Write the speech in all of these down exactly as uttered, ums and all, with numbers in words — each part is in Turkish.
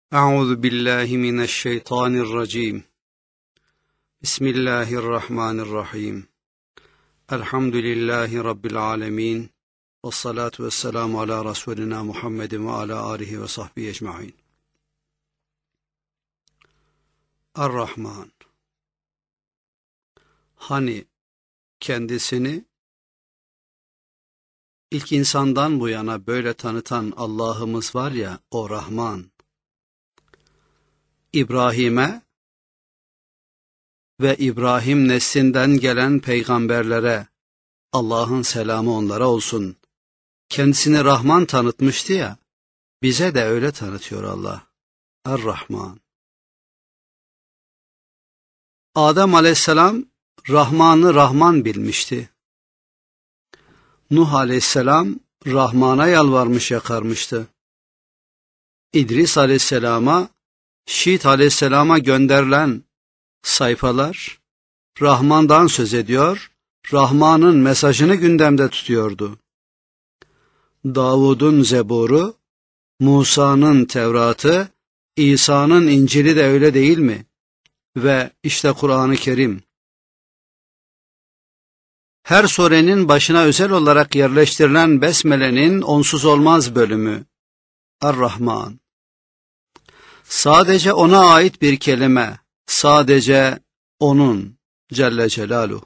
أعوذ بالله من الشيطان الرجيم بسم الله الرحمن الرحيم الحمد لله رب العالمين والصلاة والسلام على رسولنا محمد وعلى آله وصحبه أجمعين. Er-Rahman. Hani kendisini ilk insandan bu yana böyle tanıtan Allah'ımız var ya, o Rahman. İbrahim'e ve İbrahim neslinden gelen peygamberlere Allah'ın selamı onlara olsun. Kendisini Rahman tanıtmıştı ya, bize de öyle tanıtıyor Allah. Er-Rahman. Adem aleyhisselam Rahman'ı Rahman bilmişti. Nuh aleyhisselam Rahman'a yalvarmış yakarmıştı. İdris aleyhisselama, Şiit aleyhisselama gönderilen sayfalar Rahman'dan söz ediyor, Rahman'ın mesajını gündemde tutuyordu. Davud'un Zebur'u, Musa'nın Tevrat'ı, İsa'nın İncil'i de öyle değil mi? Ve işte Kur'an-ı Kerim. Her surenin başına özel olarak yerleştirilen Besmele'nin onsuz olmaz bölümü Er-Rahman. Sadece ona ait bir kelime, sadece onun Celle Celaluhu.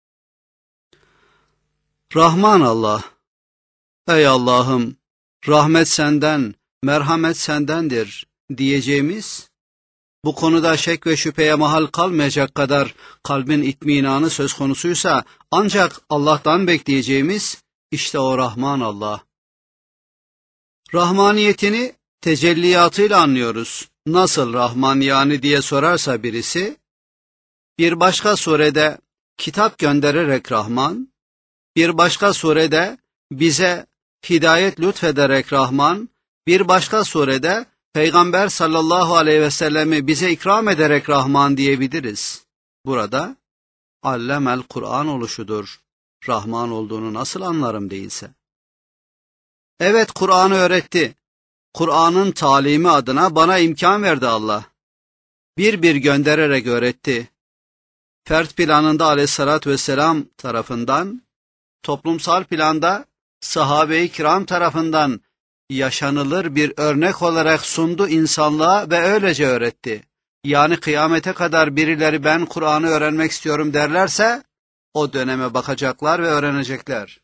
Rahman Allah, ey Allah'ım, rahmet senden, merhamet sendendir diyeceğimiz, bu konuda şek ve şüpheye mahal kalmayacak kadar kalbin itminanı söz konusuysa ancak Allah'tan bekleyeceğimiz işte o Rahman Allah. Rahmaniyetini tecelliyatıyla anlıyoruz. Nasıl Rahman yani diye sorarsa birisi, bir başka surede kitap göndererek Rahman, bir başka surede bize hidayet lütfederek Rahman, bir başka surede Peygamber sallallahu aleyhi ve sellemi bize ikram ederek Rahman diyebiliriz. Burada allemel Kur'an oluşudur. Rahman olduğunu nasıl anlarım değilse. Evet, Kur'an'ı öğretti. Kur'an'ın talimi adına bana imkan verdi Allah. Bir bir göndererek öğretti. Fert planında aleyhissalatü vesselam tarafından, toplumsal planda sahabe-i kiram tarafından yaşanılır bir örnek olarak sundu insanlığa ve öylece öğretti. Yani kıyamete kadar birileri ben Kur'an'ı öğrenmek istiyorum derlerse, o döneme bakacaklar ve öğrenecekler.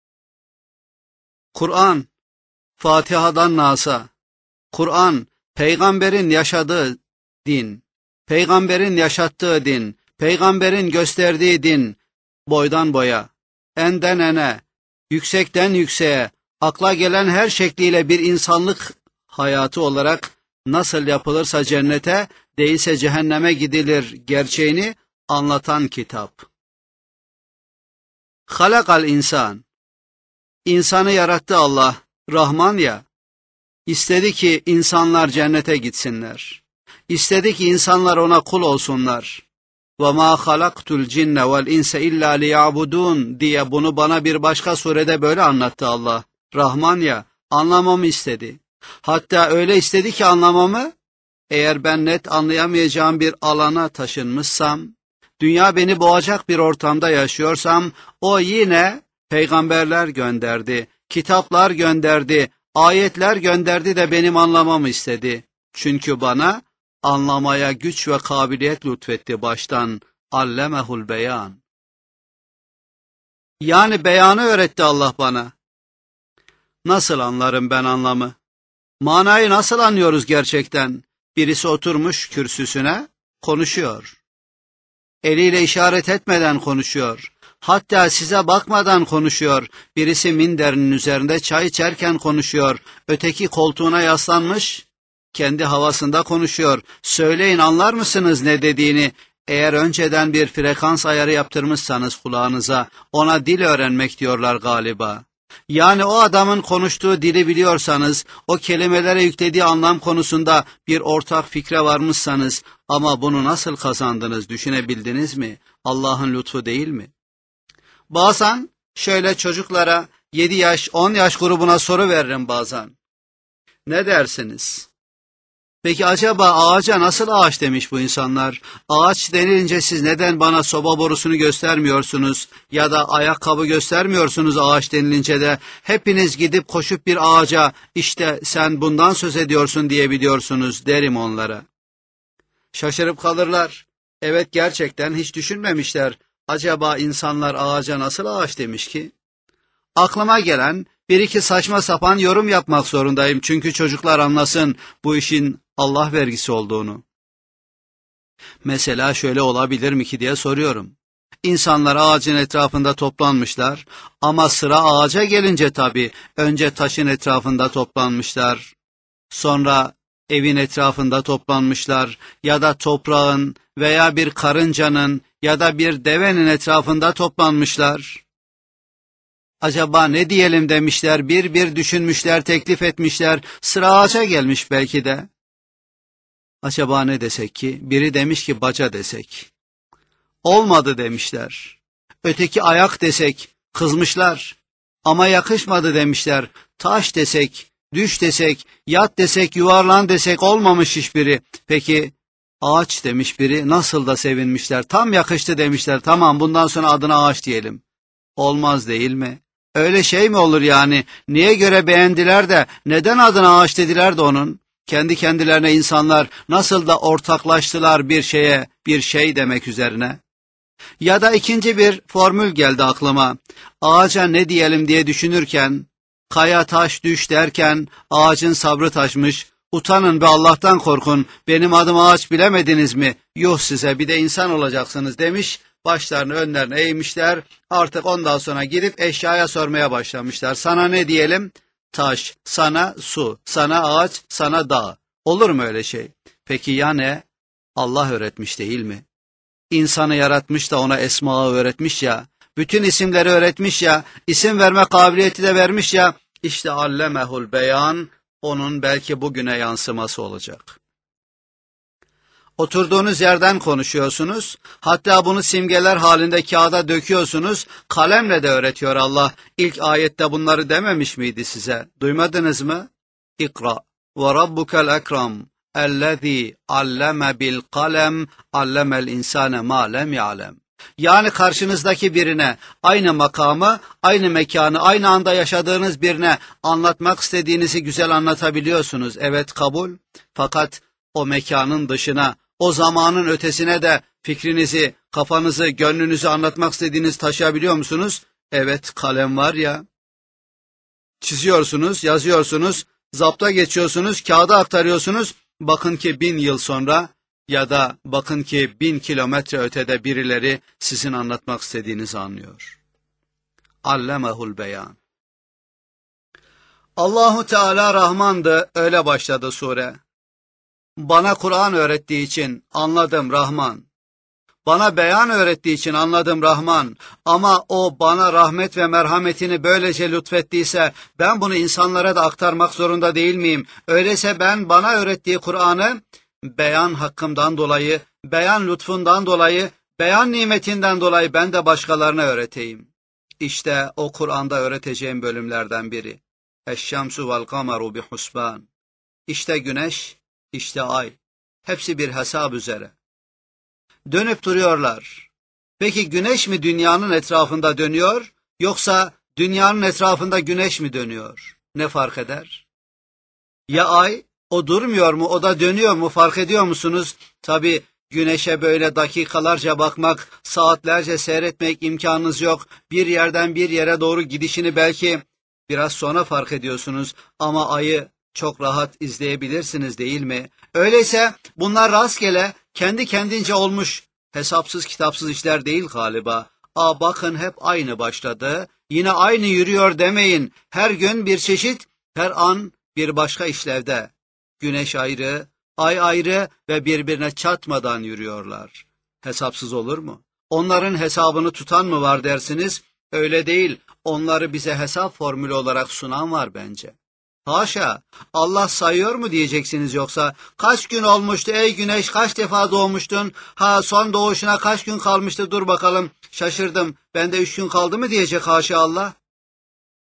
Kur'an, Fatiha'dan Nas'a, Kur'an, peygamberin yaşadığı din, peygamberin yaşattığı din, peygamberin gösterdiği din, boydan boya, enden ene, yüksekten yükseğe, akla gelen her şekliyle bir insanlık hayatı olarak nasıl yapılırsa cennete, değilse cehenneme gidilir gerçeğini anlatan kitap. Halakal insan, insanı yarattı Allah, Rahman ya, istedi ki insanlar cennete gitsinler. İstedi ki insanlar ona kul olsunlar. وَمَا خَلَقْتُ الْجِنَّ وَالْاِنْسَ اِلَّا لِيَعْبُدُونَ diye bunu bana bir başka surede böyle anlattı Allah. Rahman ya, anlamamı istedi. Hatta öyle istedi ki anlamamı, eğer ben net anlayamayacağım bir alana taşınmışsam, dünya beni boğacak bir ortamda yaşıyorsam, o yine peygamberler gönderdi, kitaplar gönderdi, ayetler gönderdi de benim anlamamı istedi. Çünkü bana anlamaya güç ve kabiliyet lütfetti baştan. Allemehul beyan. Yani beyanı öğretti Allah bana. Nasıl anlarım ben anlamı? Manayı nasıl anlıyoruz gerçekten? Birisi oturmuş kürsüsüne, konuşuyor. Eliyle işaret etmeden konuşuyor. Hatta size bakmadan konuşuyor. Birisi minderinin üzerinde çay içerken konuşuyor. Öteki koltuğuna yaslanmış, kendi havasında konuşuyor. Söyleyin, anlar mısınız ne dediğini? Eğer önceden bir frekans ayarı yaptırmışsanız kulağınıza, ona dil öğrenmek diyorlar galiba. Yani o adamın konuştuğu dili biliyorsanız, o kelimelere yüklediği anlam konusunda bir ortak fikre varmışsanız, ama bunu nasıl kazandınız, düşünebildiniz mi? Allah'ın lütfu değil mi? Bazen şöyle çocuklara yedi yaş, on yaş grubuna soru veririm bazen. Ne dersiniz? Peki acaba ağaca nasıl ağaç demiş bu insanlar? Ağaç denilince siz neden bana soba borusunu göstermiyorsunuz ya da ayakkabı göstermiyorsunuz ağaç denilince de hepiniz gidip koşup bir ağaca işte sen bundan söz ediyorsun diyebiliyorsunuz derim onlara. Şaşırıp kalırlar. Evet gerçekten hiç düşünmemişler. Acaba insanlar ağaca nasıl ağaç demiş ki? Aklıma gelen bir iki saçma sapan yorum yapmak zorundayım. Çünkü çocuklar anlasın bu işin Allah vergisi olduğunu. Mesela şöyle olabilir mi ki diye soruyorum. İnsanlar ağacın etrafında toplanmışlar ama sıra ağaca gelince tabii önce taşın etrafında toplanmışlar. Sonra evin etrafında toplanmışlar ya da toprağın veya bir karıncanın ya da bir devenin etrafında toplanmışlar. Acaba ne diyelim demişler, bir bir düşünmüşler, teklif etmişler, sıra ağaca gelmiş belki de. Acaba ne desek ki? Biri demiş ki baca desek. Olmadı demişler. Öteki ayak desek, kızmışlar. Ama yakışmadı demişler. Taş desek, düş desek, yat desek, yuvarlan desek olmamış hiçbiri. Peki ağaç demiş biri, nasıl da sevinmişler. Tam yakıştı demişler. Tamam bundan sonra adına ağaç diyelim. Olmaz değil mi? Öyle şey mi olur yani? Niye göre beğendiler de neden adına ağaç dediler de onun? Kendi kendilerine insanlar nasıl da ortaklaştılar bir şeye, bir şey demek üzerine. Ya da ikinci bir formül geldi aklıma. Ağaca ne diyelim diye düşünürken, kaya taş düş derken ağacın sabrı taşmış. Utanın ve Allah'tan korkun, benim adım ağaç bilemediniz mi? Yuh size bir de insan olacaksınız demiş. Başlarını önlerine eğmişler. Artık ondan sonra gidip eşyaya sormaya başlamışlar. Sana ne diyelim? Taş, sana su, sana ağaç, sana dağ. Olur mu öyle şey? Peki ya ne? Allah öğretmiş değil mi? İnsanı yaratmış da ona esmağı öğretmiş ya, bütün isimleri öğretmiş ya, isim verme kabiliyeti de vermiş ya, işte allemehul beyan, onun belki bugüne yansıması olacak. Oturduğunuz yerden konuşuyorsunuz, hatta bunu simgeler halinde kağıda döküyorsunuz, kalemle de öğretiyor Allah. İlk ayette bunları dememiş miydi size? Duymadınız mı? İkra ve rabbukel ekram. اَلَّذ۪ي عَلَّمَ بِالْقَلَمِ عَلَّمَ الْاِنْسَانَ مَا لَمْ يَعْلَمْ. Yani karşınızdaki birine aynı makamı, aynı mekanı, aynı anda yaşadığınız birine anlatmak istediğinizi güzel anlatabiliyorsunuz. Evet kabul. Fakat o mekanın dışına, o zamanın ötesine de fikrinizi, kafanızı, gönlünüzü anlatmak istediğiniz taşıyabiliyor musunuz? Evet kalem var ya. Çiziyorsunuz, yazıyorsunuz, zapta geçiyorsunuz, kağıda aktarıyorsunuz. Bakın ki bin yıl sonra ya da bakın ki bin kilometre ötede birileri sizin anlatmak istediğinizi anlıyor. Allemehul beyan. Allahu Teala Rahman'dı, öyle başladı sure. Bana Kur'an öğrettiği için anladım Rahman. Bana beyan öğrettiği için anladım Rahman. Ama o bana rahmet ve merhametini böylece lütfettiyse ben bunu insanlara da aktarmak zorunda değil miyim? Öyleyse ben bana öğrettiği Kur'an'ı beyan hakkımdan dolayı, beyan lütfundan dolayı, beyan nimetinden dolayı ben de başkalarına öğreteyim. İşte o Kur'an'da öğreteceğim bölümlerden biri. Eşşemsu vel kameru bi husban. İşte güneş, işte ay. Hepsi bir hesap üzere. Dönüp duruyorlar. Peki güneş mi dünyanın etrafında dönüyor, yoksa dünyanın etrafında güneş mi dönüyor? Ne fark eder? Ya ay, o durmuyor mu, o da dönüyor mu, fark ediyor musunuz? Tabii güneşe böyle dakikalarca bakmak, saatlerce seyretmek imkanınız yok. Bir yerden bir yere doğru gidişini belki biraz sonra fark ediyorsunuz ama ayı çok rahat izleyebilirsiniz değil mi? Öyleyse bunlar rastgele, kendi kendince olmuş, hesapsız kitapsız işler değil galiba. Aa bakın hep aynı başladı, yine aynı yürüyor demeyin. Her gün bir çeşit, her an bir başka işlevde. Güneş ayrı, ay ayrı ve birbirine çatmadan yürüyorlar. Hesapsız olur mu? Onların hesabını tutan mı var dersiniz? Öyle değil, onları bize hesap formülü olarak sunan var bence. Haşa, Allah sayıyor mu diyeceksiniz yoksa? Kaç gün olmuştu ey güneş, kaç defa doğmuştun? Ha son doğuşuna kaç gün kalmıştı, dur bakalım, şaşırdım, bende üç gün kaldı mı diyecek haşa Allah.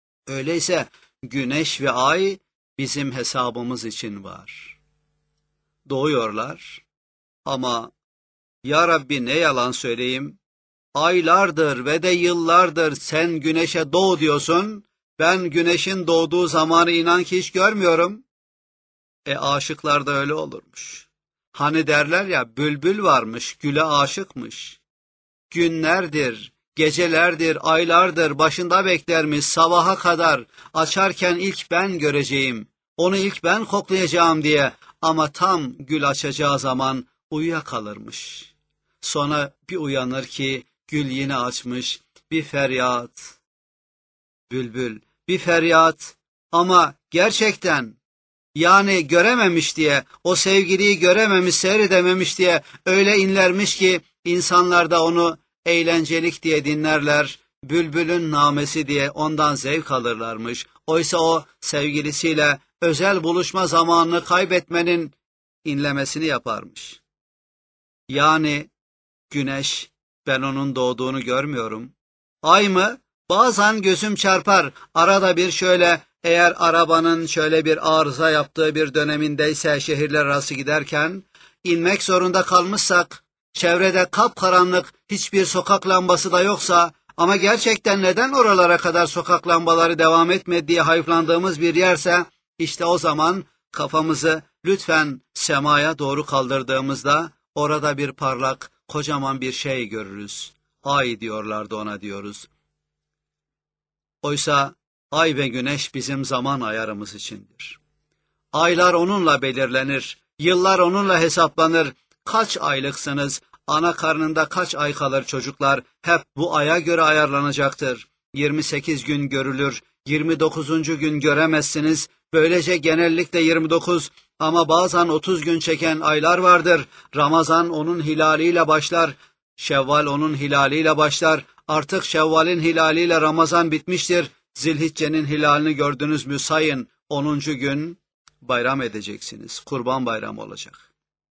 Öyleyse güneş ve ay bizim hesabımız için var. doğuyorlar. Ama ya Rabbi ne yalan söyleyeyim, aylardır ve de yıllardır sen güneşe doğ diyorsun, ben güneşin doğduğu zamanı inan ki hiç görmüyorum. E aşıklar da öyle olurmuş. Hani derler ya, bülbül varmış, güle aşıkmış. Günlerdir, gecelerdir, aylardır başında beklermiş sabaha kadar, açarken ilk ben göreceğim, onu ilk ben koklayacağım diye, ama tam gül açacağı zaman uyuyakalırmış. Sonra bir uyanır ki gül yine açmış, bir feryat, bülbül, bir feryat, ama gerçekten, yani görememiş diye, o sevgiliyi görememiş, seyredememiş diye öyle inlermiş ki insanlar da onu eğlencelik diye dinlerler, bülbülün namesi diye ondan zevk alırlarmış. Oysa o sevgilisiyle özel buluşma zamanını kaybetmenin inlemesini yaparmış. Yani güneş, ben onun doğduğunu görmüyorum. Ay mı? Bazen gözüm çarpar, arada bir şöyle, eğer arabanın şöyle bir arıza yaptığı bir dönemindeyse şehirler arası giderken, inmek zorunda kalmışsak, çevrede kapkaranlık, hiçbir sokak lambası da yoksa, ama gerçekten neden oralara kadar sokak lambaları devam etmedi diye hayıflandığımız bir yerse, işte o zaman kafamızı lütfen semaya doğru kaldırdığımızda, orada bir parlak, kocaman bir şey görürüz. Ay diyorlardı ona, diyoruz. Oysa ay ve güneş bizim zaman ayarımız içindir. Aylar onunla belirlenir, yıllar onunla hesaplanır. Kaç aylıksınız, ana karnında kaç ay kalır çocuklar, hep bu aya göre ayarlanacaktır. yirmi sekiz gün görülür, yirmi dokuzuncu gün göremezsiniz. Böylece genellikle yirmi dokuz, ama bazen otuz gün çeken aylar vardır. Ramazan onun hilaliyle başlar, Şevval onun hilaliyle başlar. Artık Şevval'in hilaliyle Ramazan bitmiştir. Zilhicce'nin hilalini gördünüz mü sayın, onuncu gün bayram edeceksiniz. Kurban bayramı olacak.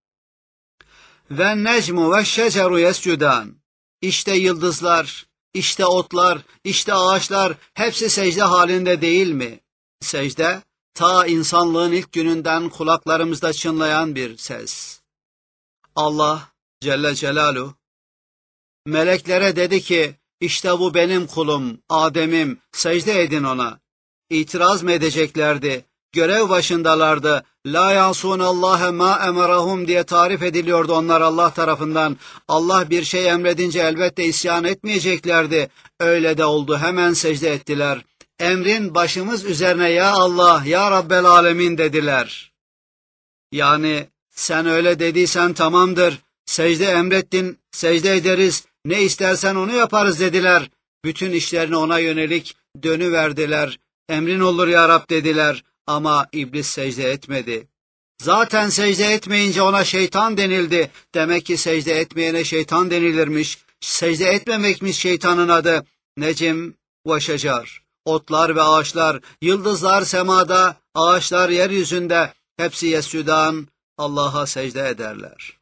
Ve necmu ve şeceru yescudan. İşte yıldızlar, işte otlar, işte ağaçlar hepsi secde halinde değil mi? Secde, ta insanlığın ilk gününden kulaklarımızda çınlayan bir ses. Allah Celle Celaluhu meleklere dedi ki, işte bu benim kulum, Adem'im, secde edin ona. İtiraz mı edeceklerdi? Görev başındalardı. La yasûnallâhe mâ emerahum diye tarif ediliyordu onlar Allah tarafından. Allah bir şey emredince elbette isyan etmeyeceklerdi. Öyle de oldu, hemen secde ettiler. Emrin başımız üzerine ya Allah, ya Rabbel Alemin dediler. Yani sen öyle dediysen tamamdır, secde emrettin, secde ederiz, ne istersen onu yaparız dediler. Bütün işlerini ona yönelik dönüverdiler. Emrin olur ya Rab dediler, ama iblis secde etmedi. Zaten secde etmeyince ona şeytan denildi. Demek ki secde etmeyene şeytan denilirmiş. Secde etmemekmiş şeytanın adı. Necim ve şecer, otlar ve ağaçlar, yıldızlar semada, ağaçlar yeryüzünde, hepsi yesüdan, Allah'a secde ederler.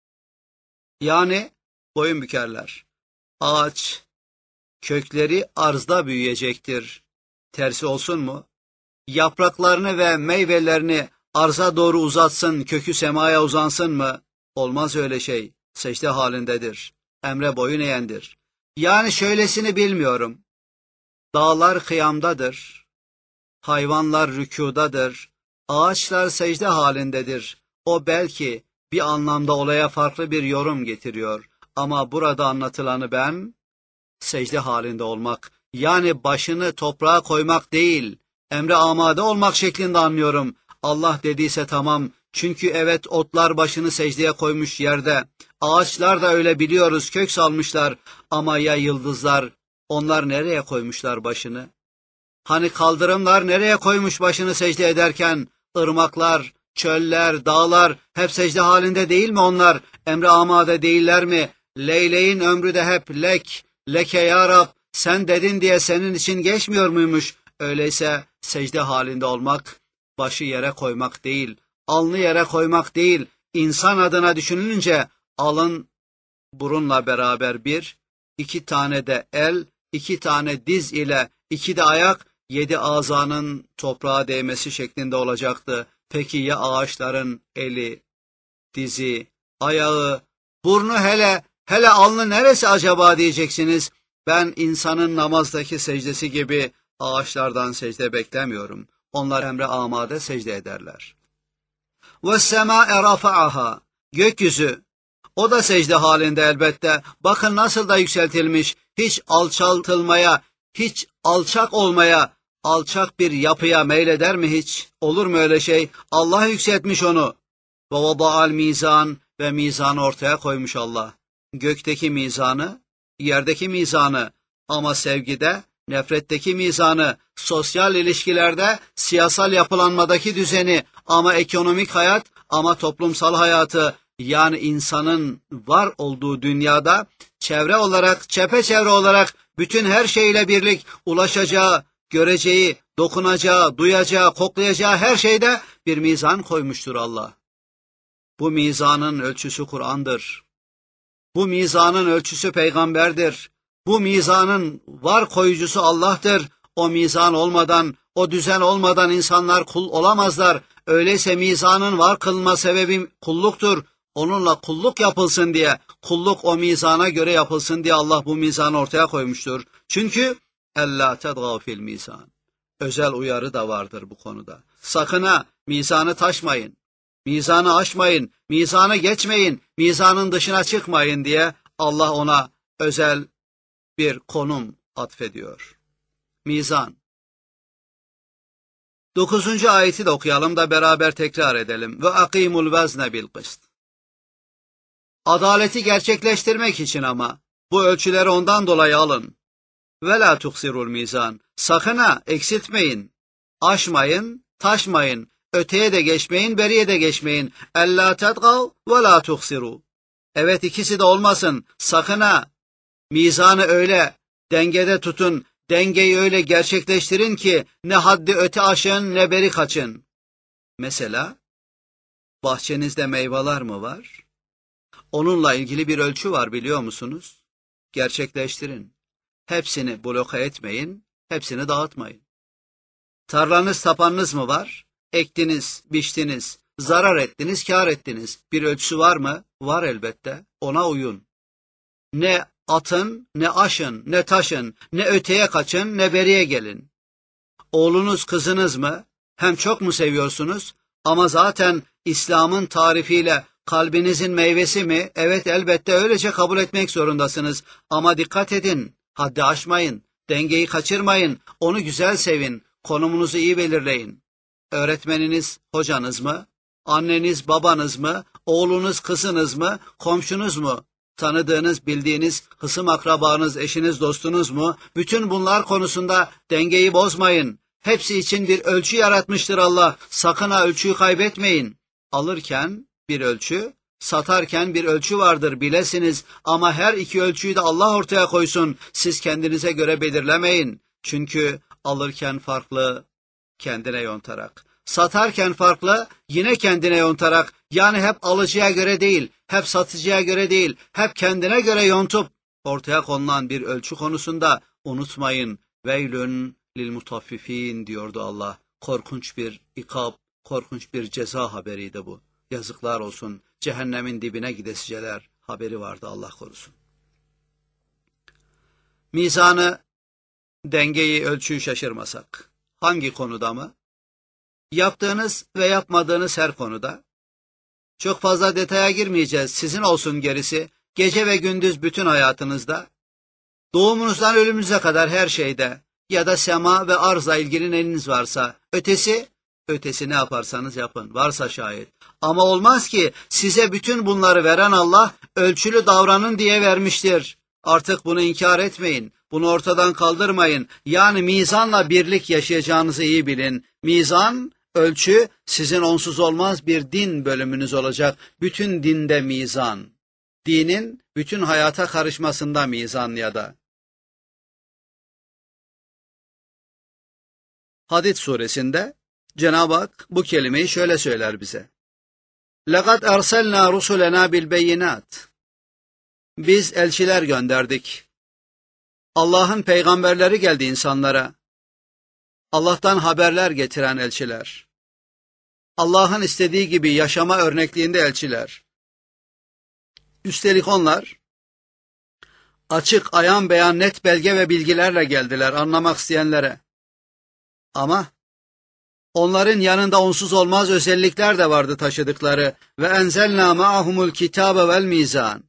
Yani boyun bükerler. Ağaç, kökleri arzda büyüyecektir. Tersi olsun mu? Yapraklarını ve meyvelerini arza doğru uzatsın, kökü semaya uzansın mı? Olmaz öyle şey. Secde halindedir. Emre boyun eğendir. Yani şöylesini bilmiyorum. Dağlar kıyamdadır. Hayvanlar rükudadır. Ağaçlar secde halindedir. O belki bir anlamda olaya farklı bir yorum getiriyor. Ama burada anlatılanı ben, secde halinde olmak, yani başını toprağa koymak değil, emre amade olmak şeklinde anlıyorum. Allah dediyse tamam, çünkü evet, otlar başını secdeye koymuş yerde, ağaçlar da öyle biliyoruz, kök salmışlar, ama ya yıldızlar, onlar nereye koymuşlar başını? Hani kaldırımlar nereye koymuş başını secde ederken, ırmaklar, çöller, dağlar hep secde halinde değil mi onlar? Emre amade değiller mi? Leyleğin ömrü de hep lek, leke ya Rab, sen dedin diye senin için geçmiyor muymuş? Öyleyse secde halinde olmak, başı yere koymak değil, alnı yere koymak değil, insan adına düşünülünce alın burunla beraber bir, iki tane de el, iki tane diz ile iki de ayak, yedi azanın toprağa değmesi şeklinde olacaktı. Peki ya ağaçların eli, dizi, ayağı, burnu hele, hele alnı neresi acaba diyeceksiniz. Ben insanın namazdaki secdesi gibi ağaçlardan secde beklemiyorum. Onlar emre amade secde ederler. وَالسَّمَاءَ رَفَعَهَا Gökyüzü, o da secde halinde elbette. Bakın nasıl da yükseltilmiş, hiç alçaltılmaya, hiç alçak olmaya, alçak bir yapıya meyleder mi hiç? Olur mu öyle şey? Allah yükseltmiş onu. وَوَضَعَ الْمِيزَانِ Ve mizanı ortaya koymuş Allah. Gökteki mizanı, yerdeki mizanı, ama sevgide, nefretteki mizanı, sosyal ilişkilerde, siyasal yapılanmadaki düzeni, ama ekonomik hayat, ama toplumsal hayatı, yani insanın var olduğu dünyada, çevre olarak, çepeçevre olarak, bütün her şeyle birlik ulaşacağı, göreceği, dokunacağı, duyacağı, koklayacağı her şeyde bir mizan koymuştur Allah. Bu mizanın ölçüsü Kur'an'dır. Bu mizanın ölçüsü peygamberdir. Bu mizanın var koyucusu Allah'tır. O mizan olmadan, o düzen olmadan insanlar kul olamazlar. Öyleyse mizanın var kılma sebebi kulluktur. Onunla kulluk yapılsın diye, kulluk o mizana göre yapılsın diye Allah bu mizanı ortaya koymuştur. Çünkü ellâ tedgâv fil mizan. Özel uyarı da vardır bu konuda. Sakın ha mizanı taşmayın. Mizanı aşmayın, mizanı geçmeyin, mizanın dışına çıkmayın diye Allah ona özel bir konum atfediyor. Mizan. Dokuzuncu ayeti de okuyalım da beraber tekrar edelim. Ve akimul vezne bil kıst. Adaleti gerçekleştirmek için ama bu ölçüleri ondan dolayı alın. Ve la tuksirul mizan. Sakın ha eksiltmeyin, aşmayın, taşmayın. Öteye de geçmeyin, beriye de geçmeyin. Ellâ tedgav ve lâ tuhsiru. Evet, ikisi de olmasın. Sakın ha. Mizanı öyle dengede tutun, dengeyi öyle gerçekleştirin ki ne haddi öte aşın ne beri kaçın. Mesela bahçenizde meyveler mi var? Onunla ilgili bir ölçü var biliyor musunuz? Gerçekleştirin. Hepsini bloke etmeyin, hepsini dağıtmayın. Tarlanız, tapanınız mı var? Ektiniz, biçtiniz, zarar ettiniz, kâr ettiniz. Bir ölçüsü var mı? Var elbette. Ona uyun. Ne atın, ne aşın, ne taşın, ne öteye kaçın, ne beriye gelin. Oğlunuz, kızınız mı? Hem çok mu seviyorsunuz? Ama zaten İslam'ın tarifiyle kalbinizin meyvesi mi? Evet, elbette öylece kabul etmek zorundasınız. Ama dikkat edin, haddi aşmayın, dengeyi kaçırmayın, onu güzel sevin, konumunuzu iyi belirleyin. Öğretmeniniz, hocanız mı? Anneniz, babanız mı? Oğlunuz, kızınız mı? Komşunuz mu? Tanıdığınız, bildiğiniz, hısım akrabanız, eşiniz, dostunuz mu? Bütün bunlar konusunda dengeyi bozmayın. Hepsi için bir ölçü yaratmıştır Allah. Sakın ha ölçüyü kaybetmeyin. Alırken bir ölçü, satarken bir ölçü vardır bilesiniz. Ama her iki ölçüyü de Allah ortaya koysun. Siz kendinize göre belirlemeyin. Çünkü alırken farklı, kendine yontarak. Satarken farklı, yine kendine yontarak. Yani hep alıcıya göre değil, hep satıcıya göre değil, hep kendine göre yontup ortaya konulan bir ölçü konusunda unutmayın. Veylün lil mutaffifin diyordu Allah. Korkunç bir ikab, korkunç bir ceza haberiydi bu. Yazıklar olsun, cehennemin dibine gidesiceler haberi vardı, Allah korusun. Mizanı, dengeyi, ölçüyü şaşırmasak. Hangi konuda mı? Yaptığınız ve yapmadığınız her konuda. Çok fazla detaya girmeyeceğiz, sizin olsun gerisi. Gece ve gündüz bütün hayatınızda. Doğumunuzdan ölümünüze kadar her şeyde. Ya da sema ve arzla ilgili neyiniz varsa. Ötesi, ötesi ne yaparsanız yapın. Varsa şayet. Ama olmaz ki size bütün bunları veren Allah ölçülü davranın diye vermiştir. Artık bunu inkar etmeyin. Bunu ortadan kaldırmayın. Yani mizanla birlik yaşayacağınızı iyi bilin. Mizan, ölçü sizin onsuz olmaz bir din bölümünüz olacak. Bütün dinde mizan. Dinin bütün hayata karışmasında mizan ya da. Hadid suresinde Cenab-ı Hak bu kelimeyi şöyle söyler bize. لَقَدْ اَرْسَلْنَا رُسُلَنَا بِالْبَيِّنَاتِ Biz elçiler gönderdik. Allah'ın peygamberleri geldi insanlara. Allah'tan haberler getiren elçiler. Allah'ın istediği gibi yaşama örnekliğinde elçiler. Üstelik onlar açık, ayan beyan, net belge ve bilgilerle geldiler anlamak isteyenlere. Ama onların yanında onsuz olmaz özellikler de vardı taşıdıkları. Ve enzelna ma'ahumul kitabe vel mizan.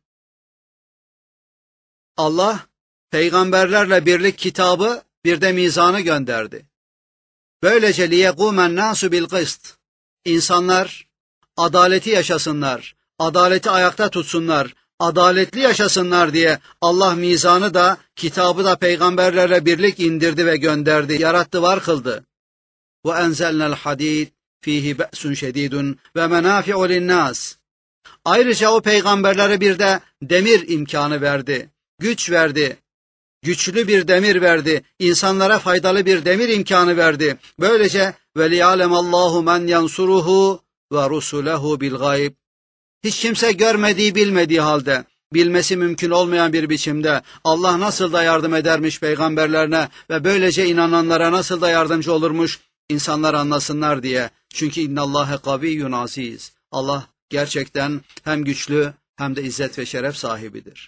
Allah peygamberlerle birlik kitabı, bir de mizanı gönderdi. Böylece liyekumen nasu bil kıst. İnsanlar adaleti yaşasınlar, adaleti ayakta tutsunlar, adaletli yaşasınlar diye Allah mizanı da, kitabı da peygamberlerle birlik indirdi ve gönderdi, yarattı, var kıldı. Ve enzelnel hadid fihi be'sun şedidun ve menafi'u linnas. Ayrıca o peygamberlere bir de demir imkanı verdi, güç verdi. Güçlü bir demir verdi, insanlara faydalı bir demir imkanı verdi. Böylece veli'alemallahu men yansuruhu ve rusulehu bil gayb. Hiç kimse görmediği, bilmediği halde, bilmesi mümkün olmayan bir biçimde Allah nasıl da yardım edermiş peygamberlerine ve böylece inananlara nasıl da yardımcı olurmuş, insanlar anlasınlar diye. Çünkü innallâhe kaviyyun aziz. Allah gerçekten hem güçlü hem de izzet ve şeref sahibidir.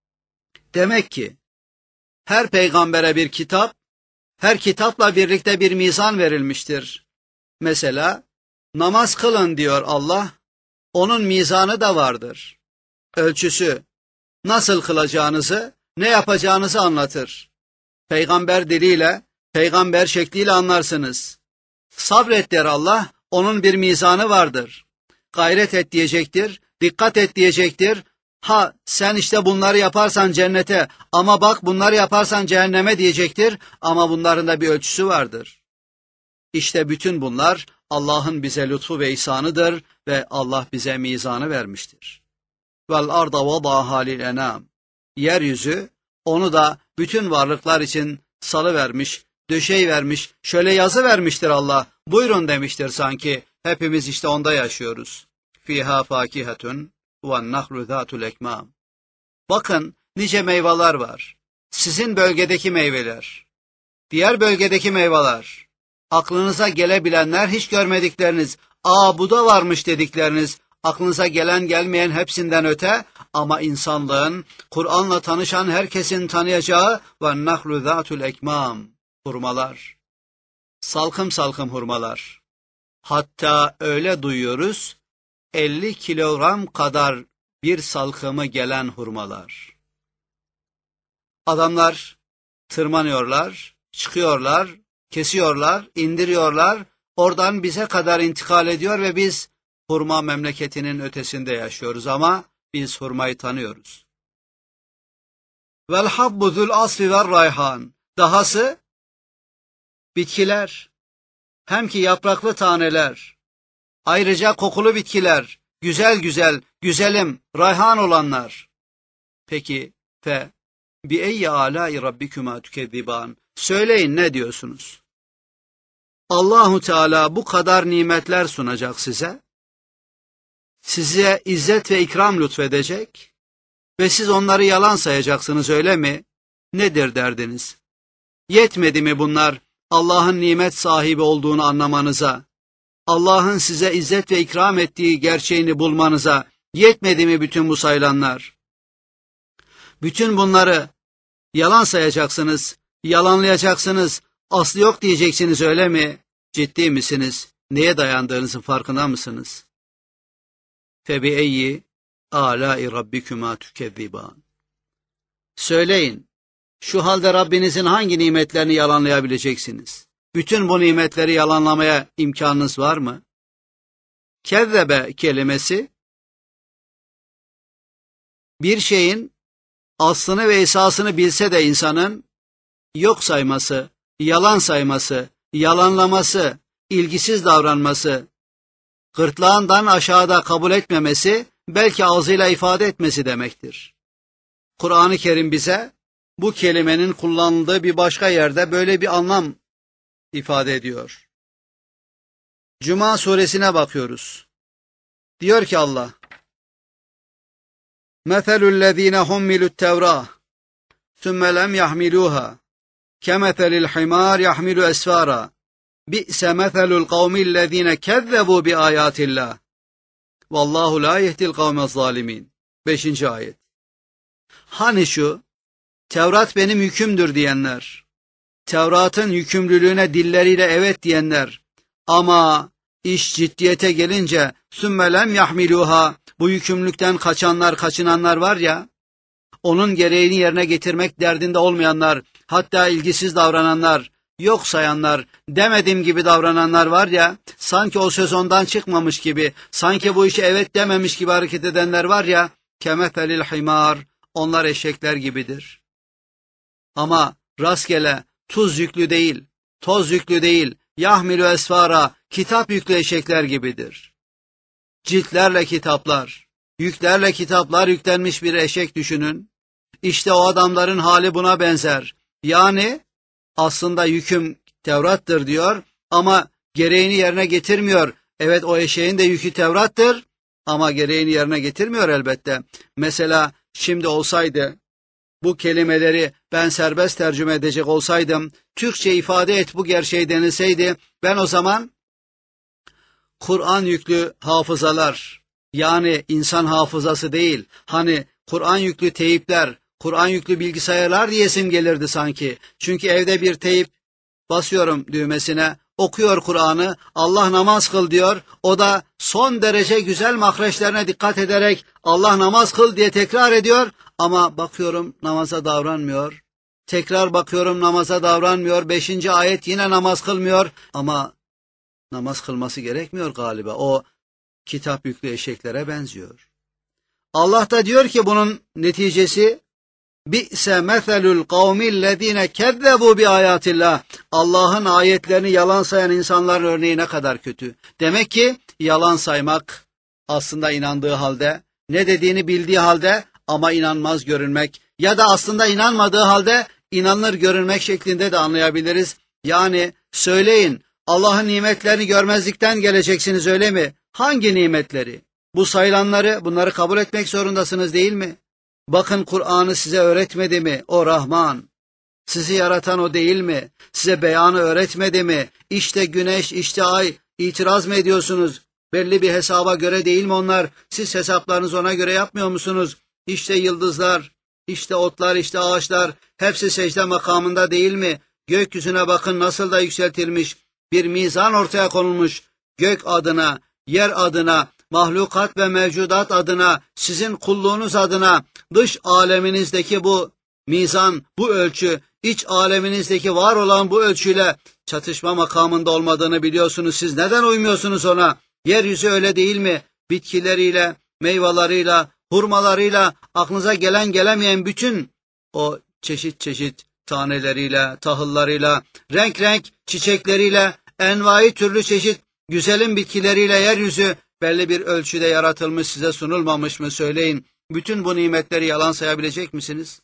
Demek ki her peygambere bir kitap, her kitapla birlikte bir mizan verilmiştir. Mesela namaz kılın diyor Allah, onun mizanı da vardır. Ölçüsü, nasıl kılacağınızı, ne yapacağınızı anlatır. Peygamber diliyle, peygamber şekliyle anlarsınız. Sabret der Allah, onun bir mizanı vardır. Gayret et diyecektir, dikkat et diyecektir. Ha sen işte bunları yaparsan cennete, ama bak bunları yaparsan cehenneme diyecektir, ama bunların da bir ölçüsü vardır. İşte bütün bunlar Allah'ın bize lütfu ve ihsanıdır ve Allah bize mizanı vermiştir. Vel arda vadaha lil enam. Yeryüzü, onu da bütün varlıklar için salı vermiş, döşey vermiş, şöyle yazı vermiştir Allah. Buyurun demiştir sanki. Hepimiz işte onda yaşıyoruz. Fiha fakihatun ve nahlu zatul ekmam. Bakın nice meyveler var. Sizin bölgedeki meyveler, diğer bölgedeki meyveler, aklınıza gelebilenler, hiç görmedikleriniz, aa bu da varmış dedikleriniz, aklınıza gelen gelmeyen hepsinden öte, ama insanlığın, Kur'an'la tanışan herkesin tanıyacağı ve nahlu zatul ekmam, hurmalar, salkım salkım hurmalar. Hatta öyle duyuyoruz, elli kilogram kadar bir salkımı gelen hurmalar. Adamlar tırmanıyorlar, çıkıyorlar, kesiyorlar, indiriyorlar, oradan bize kadar intikal ediyor ve biz hurma memleketinin ötesinde yaşıyoruz ama biz hurmayı tanıyoruz. Vel habbu zul asfi ver rayhan. Dahası bitkiler, hem ki yapraklı taneler, ayrıca kokulu bitkiler, güzel güzel, güzelim, rayhan olanlar. Peki fe bi eyyi alâi rabbikuma tükezziban. Söyleyin, ne diyorsunuz? Allahu Teala bu kadar nimetler sunacak size. Size izzet ve ikram lütfedecek ve siz onları yalan sayacaksınız, öyle mi? Nedir derdiniz? Yetmedi mi bunlar Allah'ın nimet sahibi olduğunu anlamanıza, Allah'ın size izzet ve ikram ettiği gerçeğini bulmanıza yetmedi mi bütün bu sayılanlar? Bütün bunları yalan sayacaksınız, yalanlayacaksınız, aslı yok diyeceksiniz, öyle mi? Ciddi misiniz? Neye dayandığınızın farkında mısınız? فَبِأَيِّ آلَاءِ رَبِّكُمَا تُكَذِّبَانِ. Söyleyin, şu halde Rabbinizin hangi nimetlerini yalanlayabileceksiniz? Bütün bu nimetleri yalanlamaya imkanınız var mı? Kezzebe kelimesi, bir şeyin aslını ve esasını bilse de insanın yok sayması, yalan sayması, yalanlaması, ilgisiz davranması, gırtlağından aşağıda kabul etmemesi, belki ağzıyla ifade etmesi demektir. Kur'an-ı Kerim bize bu kelimenin kullanıldığı bir başka yerde böyle bir anlam ifade ediyor. Cuma suresine bakıyoruz. Diyor ki Allah, مَثَلُ الَّذ۪ينَ هُمِّلُوا التَّوْرَاهِ ثُمَّ لَمْ يَحْمِلُوهَا كَمَثَلِ الْحِمَارِ يَحْمِلُ أَسْفَارًا بِئْسَ مَثَلُ الْقَوْمِ الَّذ۪ينَ كَذَّبُوا بِآيَاتِ اللّٰهِ وَاللّٰهُ لَا يَهْدِي الْقَوْمَ الظَّالِمِينَ. Beşinci ayet. Hani şu, Tevrat benim yükümdür diyenler, Tevrat'ın yükümlülüğüne dilleriyle evet diyenler ama iş ciddiyete gelince sümmelem yahmiluha, bu yükümlülükten kaçanlar, kaçınanlar var ya, onun gereğini yerine getirmek derdinde olmayanlar, hatta ilgisiz davrananlar, yok sayanlar, demedim gibi davrananlar var ya, sanki o söz ondan çıkmamış gibi, sanki bu işe evet dememiş gibi hareket edenler var ya, kemethelil himar, onlar eşekler gibidir. Ama rastgele, tuz yüklü değil, toz yüklü değil, yahmilu esfara, kitap yüklü eşekler gibidir. Ciltlerle kitaplar, yüklerle kitaplar yüklenmiş bir eşek düşünün. İşte o adamların hali buna benzer. Yani aslında yüküm Tevrat'tır diyor ama gereğini yerine getirmiyor. Evet, o eşeğin de yükü Tevrat'tır ama gereğini yerine getirmiyor elbette. Mesela şimdi olsaydı, bu kelimeleri ben serbest tercüme edecek olsaydım, Türkçe ifade et bu gerçeği denilseydi, ben o zaman Kur'an yüklü hafızalar, yani insan hafızası değil, hani Kur'an yüklü teyipler, Kur'an yüklü bilgisayarlar diyesim gelirdi sanki. Çünkü evde bir teyip, basıyorum düğmesine, okuyor Kur'an'ı, Allah namaz kıl diyor, o da son derece güzel mahreçlerine dikkat ederek Allah namaz kıl diye tekrar ediyor ama bakıyorum namaza davranmıyor. Tekrar bakıyorum namaza davranmıyor, beşinci ayet yine namaz kılmıyor ama namaz kılması gerekmiyor galiba, o kitap yüklü eşeklere benziyor. Allah da diyor ki bunun neticesi, bi'se meselul kavmillezine kezzebu bi ayatillah. Allah'ın ayetlerini yalan sayan insanların örneği ne kadar kötü. Demek ki yalan saymak, aslında inandığı halde, ne dediğini bildiği halde ama inanmaz görünmek ya da aslında inanmadığı halde inanılır görünmek şeklinde de anlayabiliriz. Yani söyleyin, Allah'ın nimetlerini görmezlikten geleceksiniz öyle mi? Hangi nimetleri? Bu sayılanları, bunları kabul etmek zorundasınız değil mi? Bakın, Kur'an'ı size öğretmedi mi o Rahman? Sizi yaratan o değil mi? Size beyanı öğretmedi mi? İşte güneş, işte ay, itiraz mı ediyorsunuz? Belli bir hesaba göre değil mi onlar? Siz hesaplarınızı ona göre yapmıyor musunuz? İşte yıldızlar, işte otlar, işte ağaçlar, hepsi secde makamında değil mi? Gökyüzüne bakın nasıl da yükseltilmiş, bir mizan ortaya konulmuş. Gök adına, yer adına, mahlukat ve mevcudat adına, sizin kulluğunuz adına, dış aleminizdeki bu mizan, bu ölçü, iç aleminizdeki var olan bu ölçüyle çatışma makamında olmadığını biliyorsunuz. Siz neden uymuyorsunuz ona? Yeryüzü öyle değil mi? Bitkileriyle, meyveleriyle, hurmalarıyla, aklınıza gelen gelemeyen bütün o çeşit çeşit taneleriyle, tahıllarıyla, renk renk çiçekleriyle, envai türlü çeşit güzelim bitkileriyle yeryüzü belli bir ölçüde yaratılmış, size sunulmamış mı söyleyin? Bütün bu nimetleri yalan sayabilecek misiniz?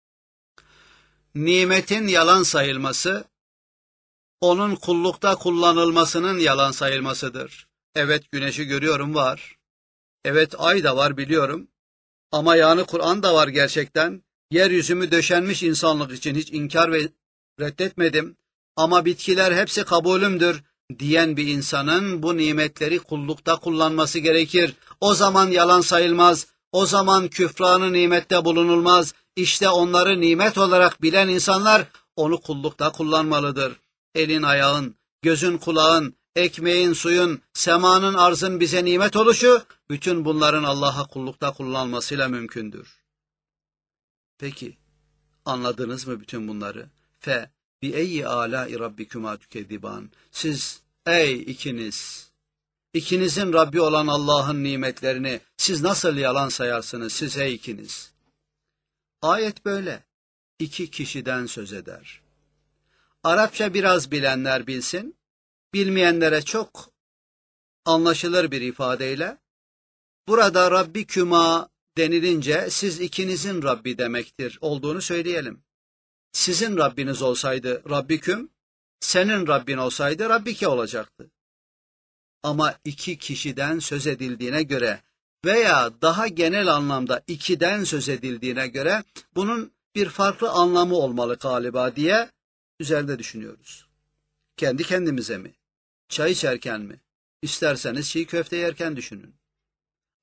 Nimetin yalan sayılması, onun kullukta kullanılmasının yalan sayılmasıdır. Evet, güneşi görüyorum, var. Evet, ay da var biliyorum. Ama yani Kur'an da var gerçekten. Yeryüzümü döşenmiş insanlık için hiç inkar ve reddetmedim. Ama bitkiler hepsi kabulümdür diyen bir insanın bu nimetleri kullukta kullanması gerekir. O zaman yalan sayılmaz. O zaman küfranı nimette bulunulmaz. İşte onları nimet olarak bilen insanlar onu kullukta kullanmalıdır. Elin ayağın, gözün kulağın, ekmeğin suyun, semanın arzın bize nimet oluşu, bütün bunların Allah'a kullukta kullanılmasıyla mümkündür. Peki, anladınız mı bütün bunları? Fe bi eyyi alâi rabbikuma tükezziban. Siz ey ikiniz, ikinizin Rabbi olan Allah'ın nimetlerini siz nasıl yalan sayarsınız, siz ey ikiniz? Ayet böyle. İki kişiden söz eder. Arapça biraz bilenler bilsin, bilmeyenlere çok anlaşılır bir ifadeyle, burada Rabbikuma denilince siz ikinizin Rabbi demektir olduğunu söyleyelim. Sizin Rabbiniz olsaydı Rabbiküm, senin Rabbin olsaydı Rabbike olacaktı. Ama iki kişiden söz edildiğine göre veya daha genel anlamda ikiden söz edildiğine göre bunun bir farklı anlamı olmalı galiba diye üzerinde düşünüyoruz. Kendi kendimize mi? Çay içerken mi? İsterseniz çiğ köfte yerken düşünün.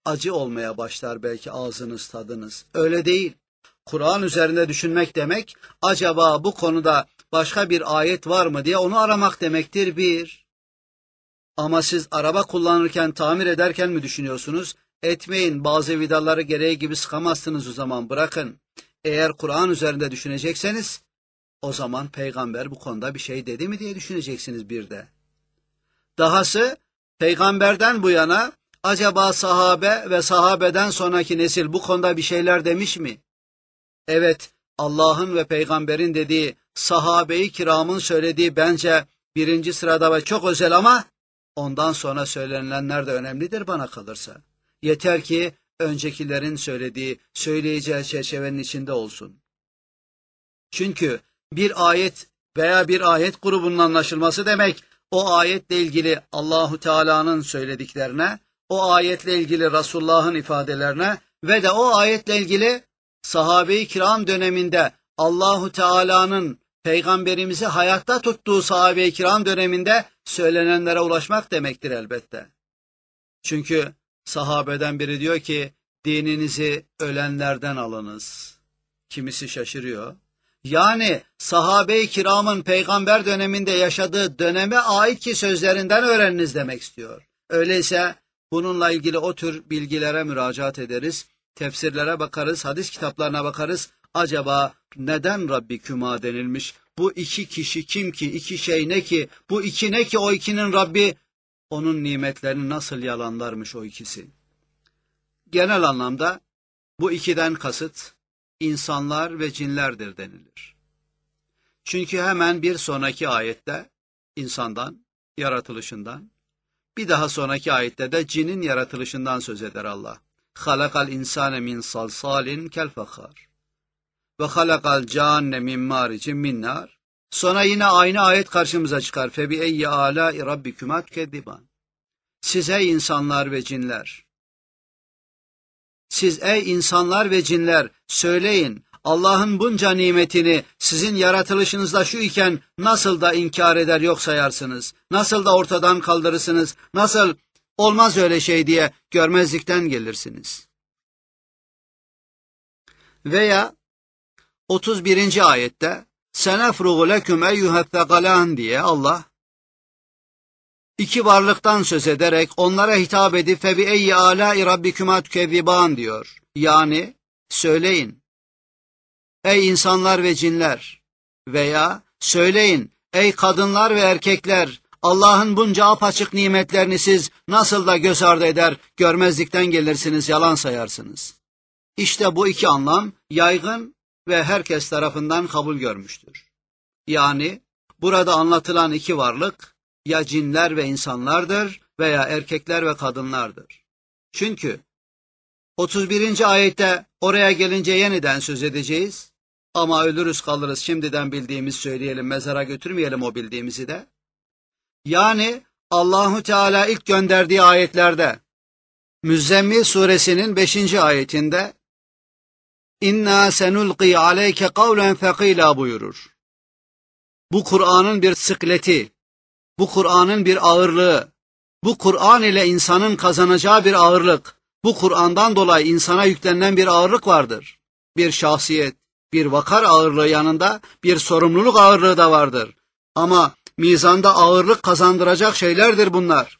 acı olmaya başlar belki ağzınız, tadınız. Öyle değil. Kur'an üzerinde düşünmek demek, acaba bu konuda başka bir ayet var mı diye onu aramak demektir bir. Ama siz araba kullanırken, tamir ederken mi düşünüyorsunuz? Etmeyin, bazı vidaları gereği gibi sıkamazsınız o zaman, bırakın. Eğer Kur'an üzerinde düşünecekseniz, o zaman peygamber bu konuda bir şey dedi mi diye düşüneceksiniz bir de. Dahası, peygamberden bu yana acaba sahabe ve sahabeden sonraki nesil bu konuda bir şeyler demiş mi? Evet, Allah'ın ve peygamberin dediği, sahabe-i kiramın söylediği bence birinci sırada ve çok özel, ama ondan sonra söylenilenler de önemlidir bana kalırsa. Yeter ki öncekilerin söylediği, söyleyeceği çerçevenin içinde olsun. Çünkü bir ayet veya bir ayet grubunun anlaşılması demek, o ayetle ilgili Allahu Teala'nın söylediklerine, o ayetle ilgili Resulullah'ın ifadelerine ve de o ayetle ilgili sahabe-i kiram döneminde Allahu Teala'nın peygamberimizi hayatta tuttuğu sahabe-i kiram döneminde söylenenlere ulaşmak demektir elbette. Çünkü sahabeden biri diyor ki, dininizi ölenlerden alınız. Kimisi şaşırıyor. Yani sahabe-i kiramın peygamber döneminde yaşadığı döneme ait ki sözlerinden öğreniniz demek istiyor. Öyleyse bununla ilgili o tür bilgilere müracaat ederiz, tefsirlere bakarız, hadis kitaplarına bakarız. Acaba neden Rabbiküma denilmiş? Bu iki kişi kim ki? İki şey ne ki? Bu iki ne ki o ikinin Rabbi? Onun nimetlerini nasıl yalanlarmış o ikisi? Genel anlamda bu ikiden kasıt insanlar ve cinlerdir denilir. Çünkü hemen bir sonraki ayette insandan, yaratılışından, bir daha sonraki ayette de cinin yaratılışından söz eder Allah. Halakal insane min salsalin kel fakhar ve halakal canne min maricin min nar. Sonra yine aynı ayet karşımıza çıkar. Febi eyyi ala rabbikuma tukezziban. Siz ey insanlar ve cinler, siz ey insanlar ve cinler söyleyin, Allah'ın bunca nimetini sizin yaratılışınızda şu iken nasıl da inkar eder yok sayarsınız, nasıl da ortadan kaldırırsınız, nasıl olmaz öyle şey diye görmezlikten gelirsiniz. Veya otuz birinci ayette senefrugu leküm eyyüheffegalan diye Allah iki varlıktan söz ederek onlara hitap edip febi eyyi alâi rabbikümâ tükezziban diyor. Yani söyleyin ey insanlar ve cinler, veya söyleyin ey kadınlar ve erkekler, Allah'ın bunca apaçık nimetlerini siz nasıl da göz ardı eder, görmezlikten gelirsiniz, yalan sayarsınız. İşte bu iki anlam yaygın ve herkes tarafından kabul görmüştür. Yani burada anlatılan iki varlık ya cinler ve insanlardır veya erkekler ve kadınlardır. Çünkü otuz birinci ayette oraya gelince yeniden söz edeceğiz. Ama ölürüz kalırız, şimdiden bildiğimiz söyleyelim, mezara götürmeyelim o bildiğimizi de. Yani Allahu Teala ilk gönderdiği ayetlerde Müzzemmil suresinin beşinci ayetinde İnna senulqi aleyke kavlen fekila buyurur. Bu Kur'an'ın bir sıkleti, bu Kur'an'ın bir ağırlığı, bu Kur'an ile insanın kazanacağı bir ağırlık, bu Kur'an'dan dolayı insana yüklenen bir ağırlık vardır. Bir şahsiyet, bir vakar ağırlığı yanında bir sorumluluk ağırlığı da vardır. Ama mizanda ağırlık kazandıracak şeylerdir bunlar.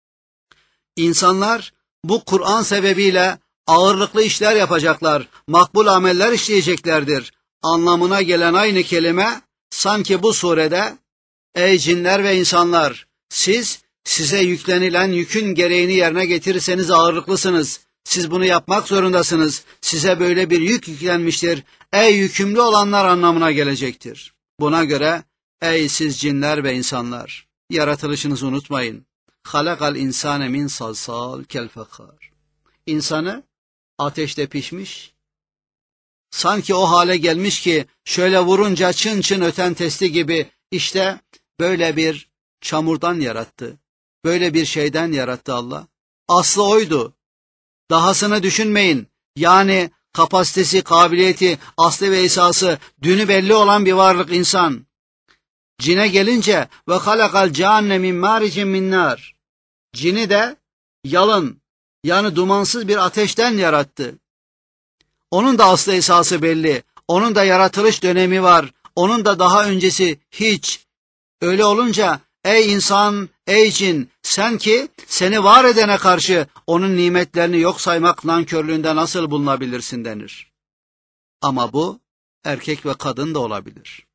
İnsanlar bu Kur'an sebebiyle ağırlıklı işler yapacaklar, makbul ameller işleyeceklerdir. Anlamına gelen aynı kelime sanki bu surede ey cinler ve insanlar, siz size yüklenilen yükün gereğini yerine getirirseniz ağırlıklısınız. Siz bunu yapmak zorundasınız. Size böyle bir yük yüklenmiştir. Ey yükümlü olanlar anlamına gelecektir. Buna göre ey siz cinler ve insanlar, yaratılışınızı unutmayın. Halakal insane min salsal kel fakhar. İnsanı ateşte pişmiş, sanki o hale gelmiş ki şöyle vurunca çın çın öten testi gibi, işte böyle bir çamurdan yarattı. Böyle bir şeyden yarattı Allah. Aslı oydu. Dahasını düşünmeyin. Yani kapasitesi, kabiliyeti, aslı ve esası, dünü belli olan bir varlık insan. Cine gelince ve halakal canne min maricin min nar. Cini de yalın, Yani dumansız bir ateşten yarattı. Onun da aslı esası belli. Onun da yaratılış dönemi var. Onun da daha öncesi hiç. Öyle olunca ey insan, ey cin, sen ki seni var edene karşı onun nimetlerini yok saymak nankörlüğünde nasıl bulunabilirsin denir. Ama bu erkek ve kadın da olabilir.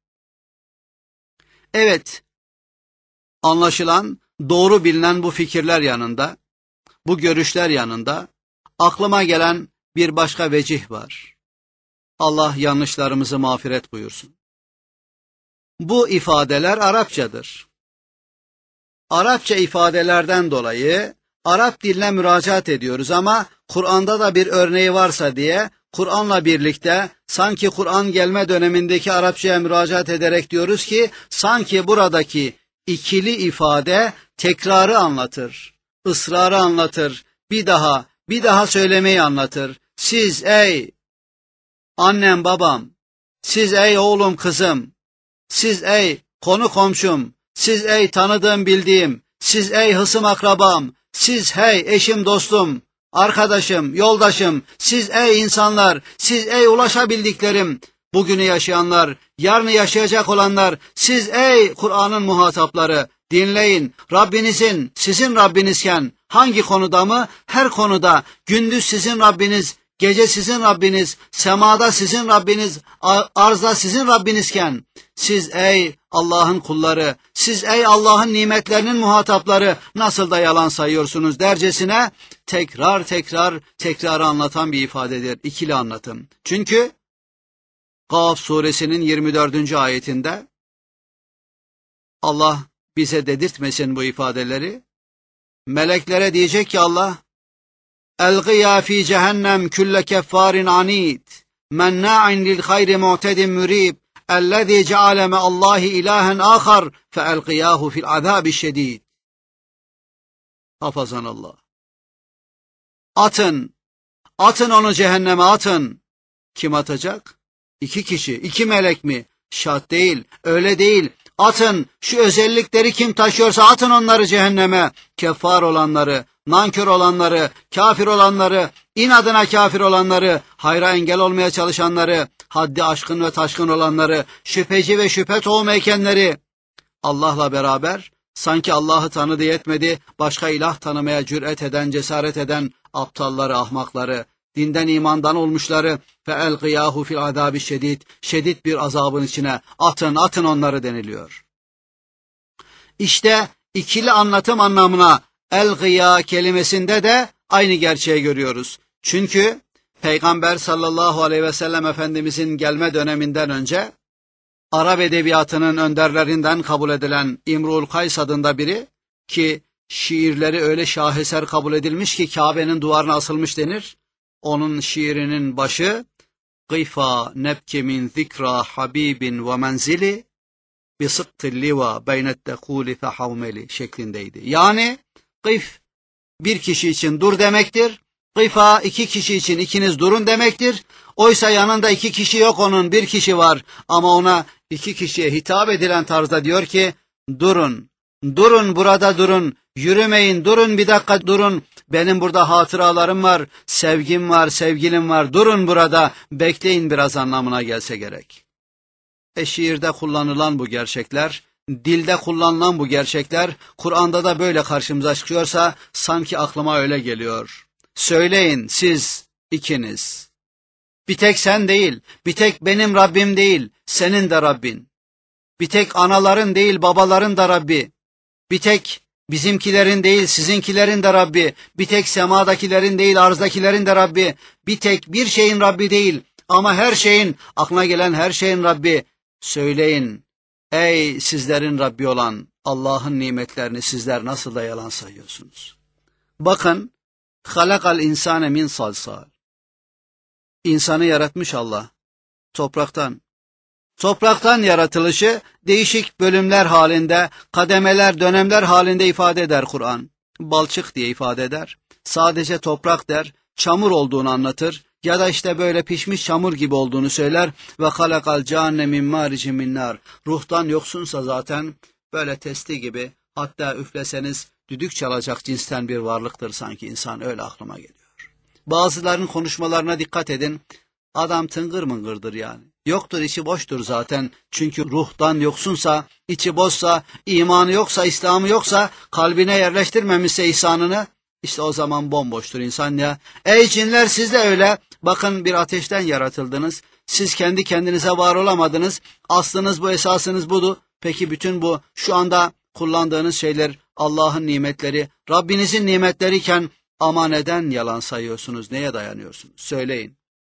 Evet, anlaşılan doğru bilinen bu fikirler yanında, bu görüşler yanında aklıma gelen bir başka vecih var. Allah yanlışlarımızı mağfiret buyursun. Bu ifadeler Arapçadır. Arapça ifadelerden dolayı Arap diline müracaat ediyoruz ama Kur'an'da da bir örneği varsa diye Kur'an'la birlikte sanki Kur'an gelme dönemindeki Arapçaya müracaat ederek diyoruz ki sanki buradaki ikili ifade tekrarı anlatır, ısrarı anlatır, bir daha, bir daha söylemeyi anlatır. Siz ey annem babam, siz ey oğlum kızım, siz ey konu komşum, siz ey tanıdığım bildiğim, siz ey hısım akrabam, siz hey eşim dostum, arkadaşım, yoldaşım, siz ey insanlar, siz ey ulaşabildiklerim, bugünü yaşayanlar, yarını yaşayacak olanlar, siz ey Kur'an'ın muhatapları, dinleyin, Rabbinizin, sizin Rabbinizken, hangi konuda mı? Her konuda, gündüz sizin Rabbiniz, gece sizin Rabbiniz, semada sizin Rabbiniz, arzda sizin Rabbinizken, siz ey Allah'ın kulları, siz ey Allah'ın nimetlerinin muhatapları nasıl da yalan sayıyorsunuz dercesine tekrar tekrar tekrar anlatan bir ifadedir, ikili anlatım. Çünkü Kaf suresinin yirmi dördüncü ayetinde Allah bize dedirtmesin bu ifadeleri. Meleklere diyecek ki Allah, Elgıya fi cehennem külle keffarin anid, menna'in lil hayri mu'tedin mürib, ellezî ceale me'allâhi ilâhen âkhar, feelgıyâhu fil azâbi şedîd. Hafazanallah. Atın, atın onu cehenneme atın. Kim atacak? İki kişi, iki melek mi? Şart değil, öyle değil. Atın, şu özellikleri kim taşıyorsa atın onları cehenneme. Keffar olanları, nankör olanları, kafir olanları, inadına kafir olanları, hayra engel olmaya çalışanları, haddi aşkın ve taşkın olanları, şüpheci ve şüphe tohumu ekenleri. Allah'la beraber sanki Allah'ı tanıdı yetmedi, başka ilah tanımaya cüret eden, cesaret eden aptalları, ahmakları, dinden imandan olmuşları fe elgıyahu fil azabi şedid, şedid bir azabın içine atın, atın onları deniliyor. İşte ikili anlatım anlamına elgıya kelimesinde de aynı gerçeği görüyoruz. Çünkü Peygamber sallallahu aleyhi ve sellem Efendimizin gelme döneminden önce Arap edebiyatının önderlerinden kabul edilen İmrul Kays adında biri ki şiirleri öyle şaheser kabul edilmiş ki Kabe'nin duvarına asılmış denir. Onun şiirinin başı Gıfa nebki min zikra habibin ve menzili bi sıkkil liva beynet dekuli fe havmeli şeklindeydi. Yani gıf bir kişi için dur demektir. Gıfa iki kişi için ikiniz durun demektir. Oysa yanında iki kişi yok onun, bir kişi var. Ama ona iki kişiye hitap edilen tarzda diyor ki durun, durun burada durun, yürümeyin, durun bir dakika durun. Benim burada hatıralarım var, sevgim var, sevgilim var. Durun burada, bekleyin biraz anlamına gelse gerek. E şiirde kullanılan bu gerçekler, dilde kullanılan bu gerçekler, Kur'an'da da böyle karşımıza çıkıyorsa sanki aklıma öyle geliyor. Söyleyin siz ikiniz. Bir tek sen değil, bir tek benim Rabbim değil, senin de Rabbin. Bir tek anaların değil, babaların da Rabbi. Bir tek bizimkilerin değil, sizinkilerin de Rabbi. Bir tek semadakilerin değil, arzdakilerin de Rabbi. Bir tek bir şeyin Rabbi değil ama her şeyin, aklına gelen her şeyin Rabbi. Söyleyin, ey sizlerin Rabbi olan Allah'ın nimetlerini sizler nasıl da yalan sayıyorsunuz? Bakın, halakal insane min salsal. İnsanı yaratmış Allah, topraktan. Topraktan yaratılışı değişik bölümler halinde, kademeler, dönemler halinde ifade eder Kur'an. Balçık diye ifade eder. Sadece toprak der, çamur olduğunu anlatır ya da işte böyle pişmiş çamur gibi olduğunu söyler. Ve halakal cane min maricin min nar. Ruhtan yoksunsa zaten böyle testi gibi, hatta üfleseniz düdük çalacak cinsten bir varlıktır sanki insan, öyle aklıma geliyor. Bazılarının konuşmalarına dikkat edin. Adam tıngır mıngırdır yani. Yoktur, içi boştur zaten. Çünkü ruhtan yoksunsa, içi boşsa, imanı yoksa, İslam'ı yoksa, kalbine yerleştirmemişse ihsanını, işte o zaman bomboştur insan ya. Ey cinler, siz de öyle. Bakın, bir ateşten yaratıldınız. Siz kendi kendinize var olamadınız. Aslınız bu, esasınız budur. Peki bütün bu şu anda kullandığınız şeyler Allah'ın nimetleri, Rabbinizin nimetleriyken ama neden yalan sayıyorsunuz? Neye dayanıyorsunuz? Söyleyin.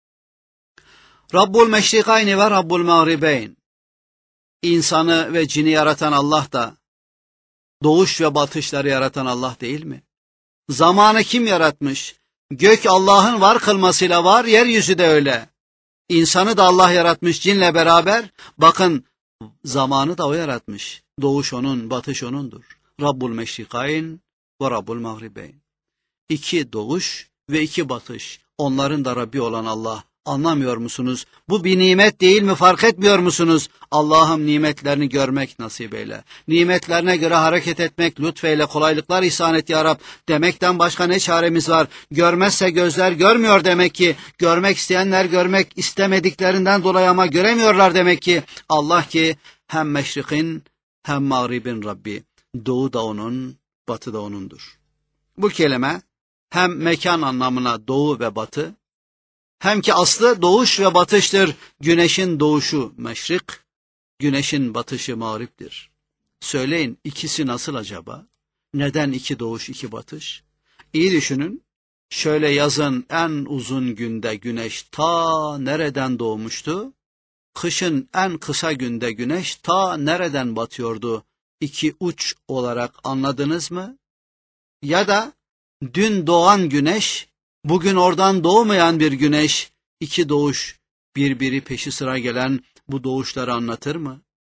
Rabbul meşrikayni ve Rabbul mağribeyn. İnsanı ve cini yaratan Allah da, doğuş ve batışları yaratan Allah değil mi? Zamanı kim yaratmış? Gök Allah'ın var kılmasıyla var, yeryüzü de öyle. İnsanı da Allah yaratmış cinle beraber. Bakın, zamanı da o yaratmış. Doğuş onun, batış onundur. Rabbul meşrikayn ve Rabbul mağribeyn. İki doğuş ve iki batış. Onların da Rabbi olan Allah. Anlamıyor musunuz? Bu bir nimet değil mi? Fark etmiyor musunuz? Allah'ım nimetlerini görmek nasip eyle. Nimetlerine göre hareket etmek lütfeyle, kolaylıklar ihsan et ya Rab demekten başka ne çaremiz var? Görmezse gözler görmüyor demek ki. Görmek isteyenler görmek istemediklerinden dolayı ama göremiyorlar demek ki. Allah ki hem meşrikin hem mağribin Rabbi. Doğu da onun, batı da onundur. Bu kelime hem mekan anlamına doğu ve batı, hem ki aslı doğuş ve batıştır. Güneşin doğuşu meşrik, güneşin batışı mağriptir. Söyleyin, ikisi nasıl acaba? Neden iki doğuş, iki batış? İyi düşünün. Şöyle yazın en uzun günde güneş ta nereden doğmuştu? Kışın en kısa günde güneş ta nereden batıyordu? İki uç olarak anladınız mı? Ya da dün doğan güneş, bugün oradan doğmayan bir güneş, iki doğuş birbiri peşi sıra gelen bu doğuşları anlatır mı?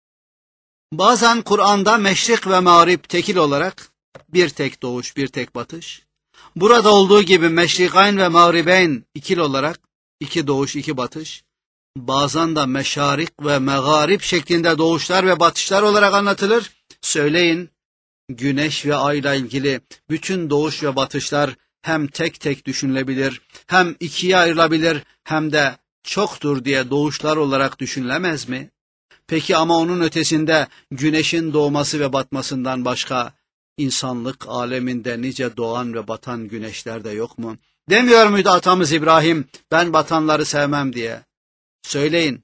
Bazen Kur'an'da meşrik ve mağrib tekil olarak bir tek doğuş, bir tek batış. Burada olduğu gibi meşrikayn ve mağribeyn ikil olarak iki doğuş, iki batış. Bazen de meşarik ve megarib şeklinde doğuşlar ve batışlar olarak anlatılır. Söyleyin, güneş ve ayla ilgili bütün doğuş ve batışlar hem tek tek düşünülebilir, hem ikiye ayrılabilir, hem de çoktur diye doğuşlar olarak düşünülemez mi? Peki ama onun ötesinde güneşin doğması ve batmasından başka insanlık aleminde nice doğan ve batan güneşler de yok mu? Demiyor muydu atamız İbrahim, ben batanları sevmem diye? Söyleyin,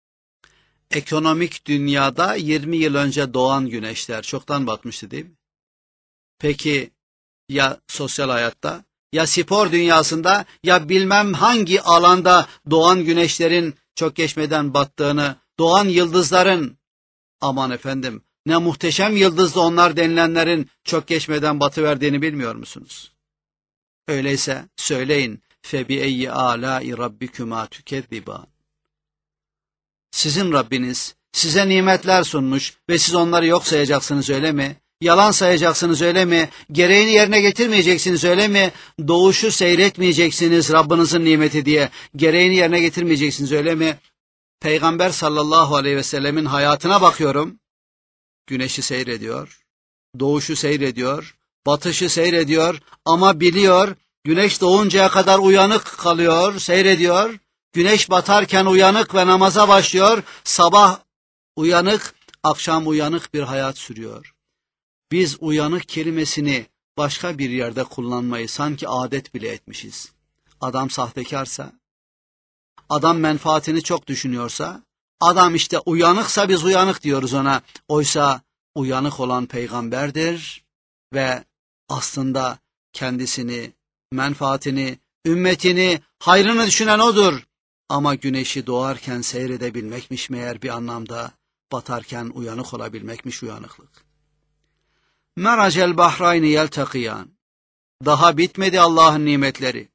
ekonomik dünyada yirmi yıl önce doğan güneşler çoktan batmıştı değil mi? Peki ya sosyal hayatta, ya spor dünyasında, ya bilmem hangi alanda doğan güneşlerin çok geçmeden battığını, doğan yıldızların, aman efendim ne muhteşem yıldızlı onlar denilenlerin çok geçmeden batıverdiğini bilmiyor musunuz? Öyleyse söyleyin, فَبِأَيِّ آلَاءِ رَبِّكُمَا تُكَذِّبَانِ. Sizin Rabbiniz size nimetler sunmuş ve siz onları yok sayacaksınız öyle mi? Yalan sayacaksınız öyle mi? Gereğini yerine getirmeyeceksiniz öyle mi? Doğuşu seyretmeyeceksiniz Rabbinizin nimeti diye. Gereğini yerine getirmeyeceksiniz öyle mi? Peygamber sallallahu aleyhi ve sellemin hayatına bakıyorum. Güneşi seyrediyor, doğuşu seyrediyor, batışı seyrediyor ama biliyor, güneş doğuncaya kadar uyanık kalıyor, seyrediyor. Güneş batarken uyanık ve namaza başlıyor. Sabah uyanık, akşam uyanık bir hayat sürüyor. Biz uyanık kelimesini başka bir yerde kullanmayı sanki adet bile etmişiz. Adam sahtekarsa, adam menfaatini çok düşünüyorsa, adam işte uyanıksa biz uyanık diyoruz ona. Oysa uyanık olan peygamberdir ve aslında kendisini, menfaatini, ümmetini, hayrını düşünen odur. Ama güneşi doğarken seyredebilmekmiş meğer bir anlamda, batarken uyanık olabilmekmiş uyanıklık. Meracel bahrayni yeltakiyan. Daha bitmedi Allah'ın nimetleri.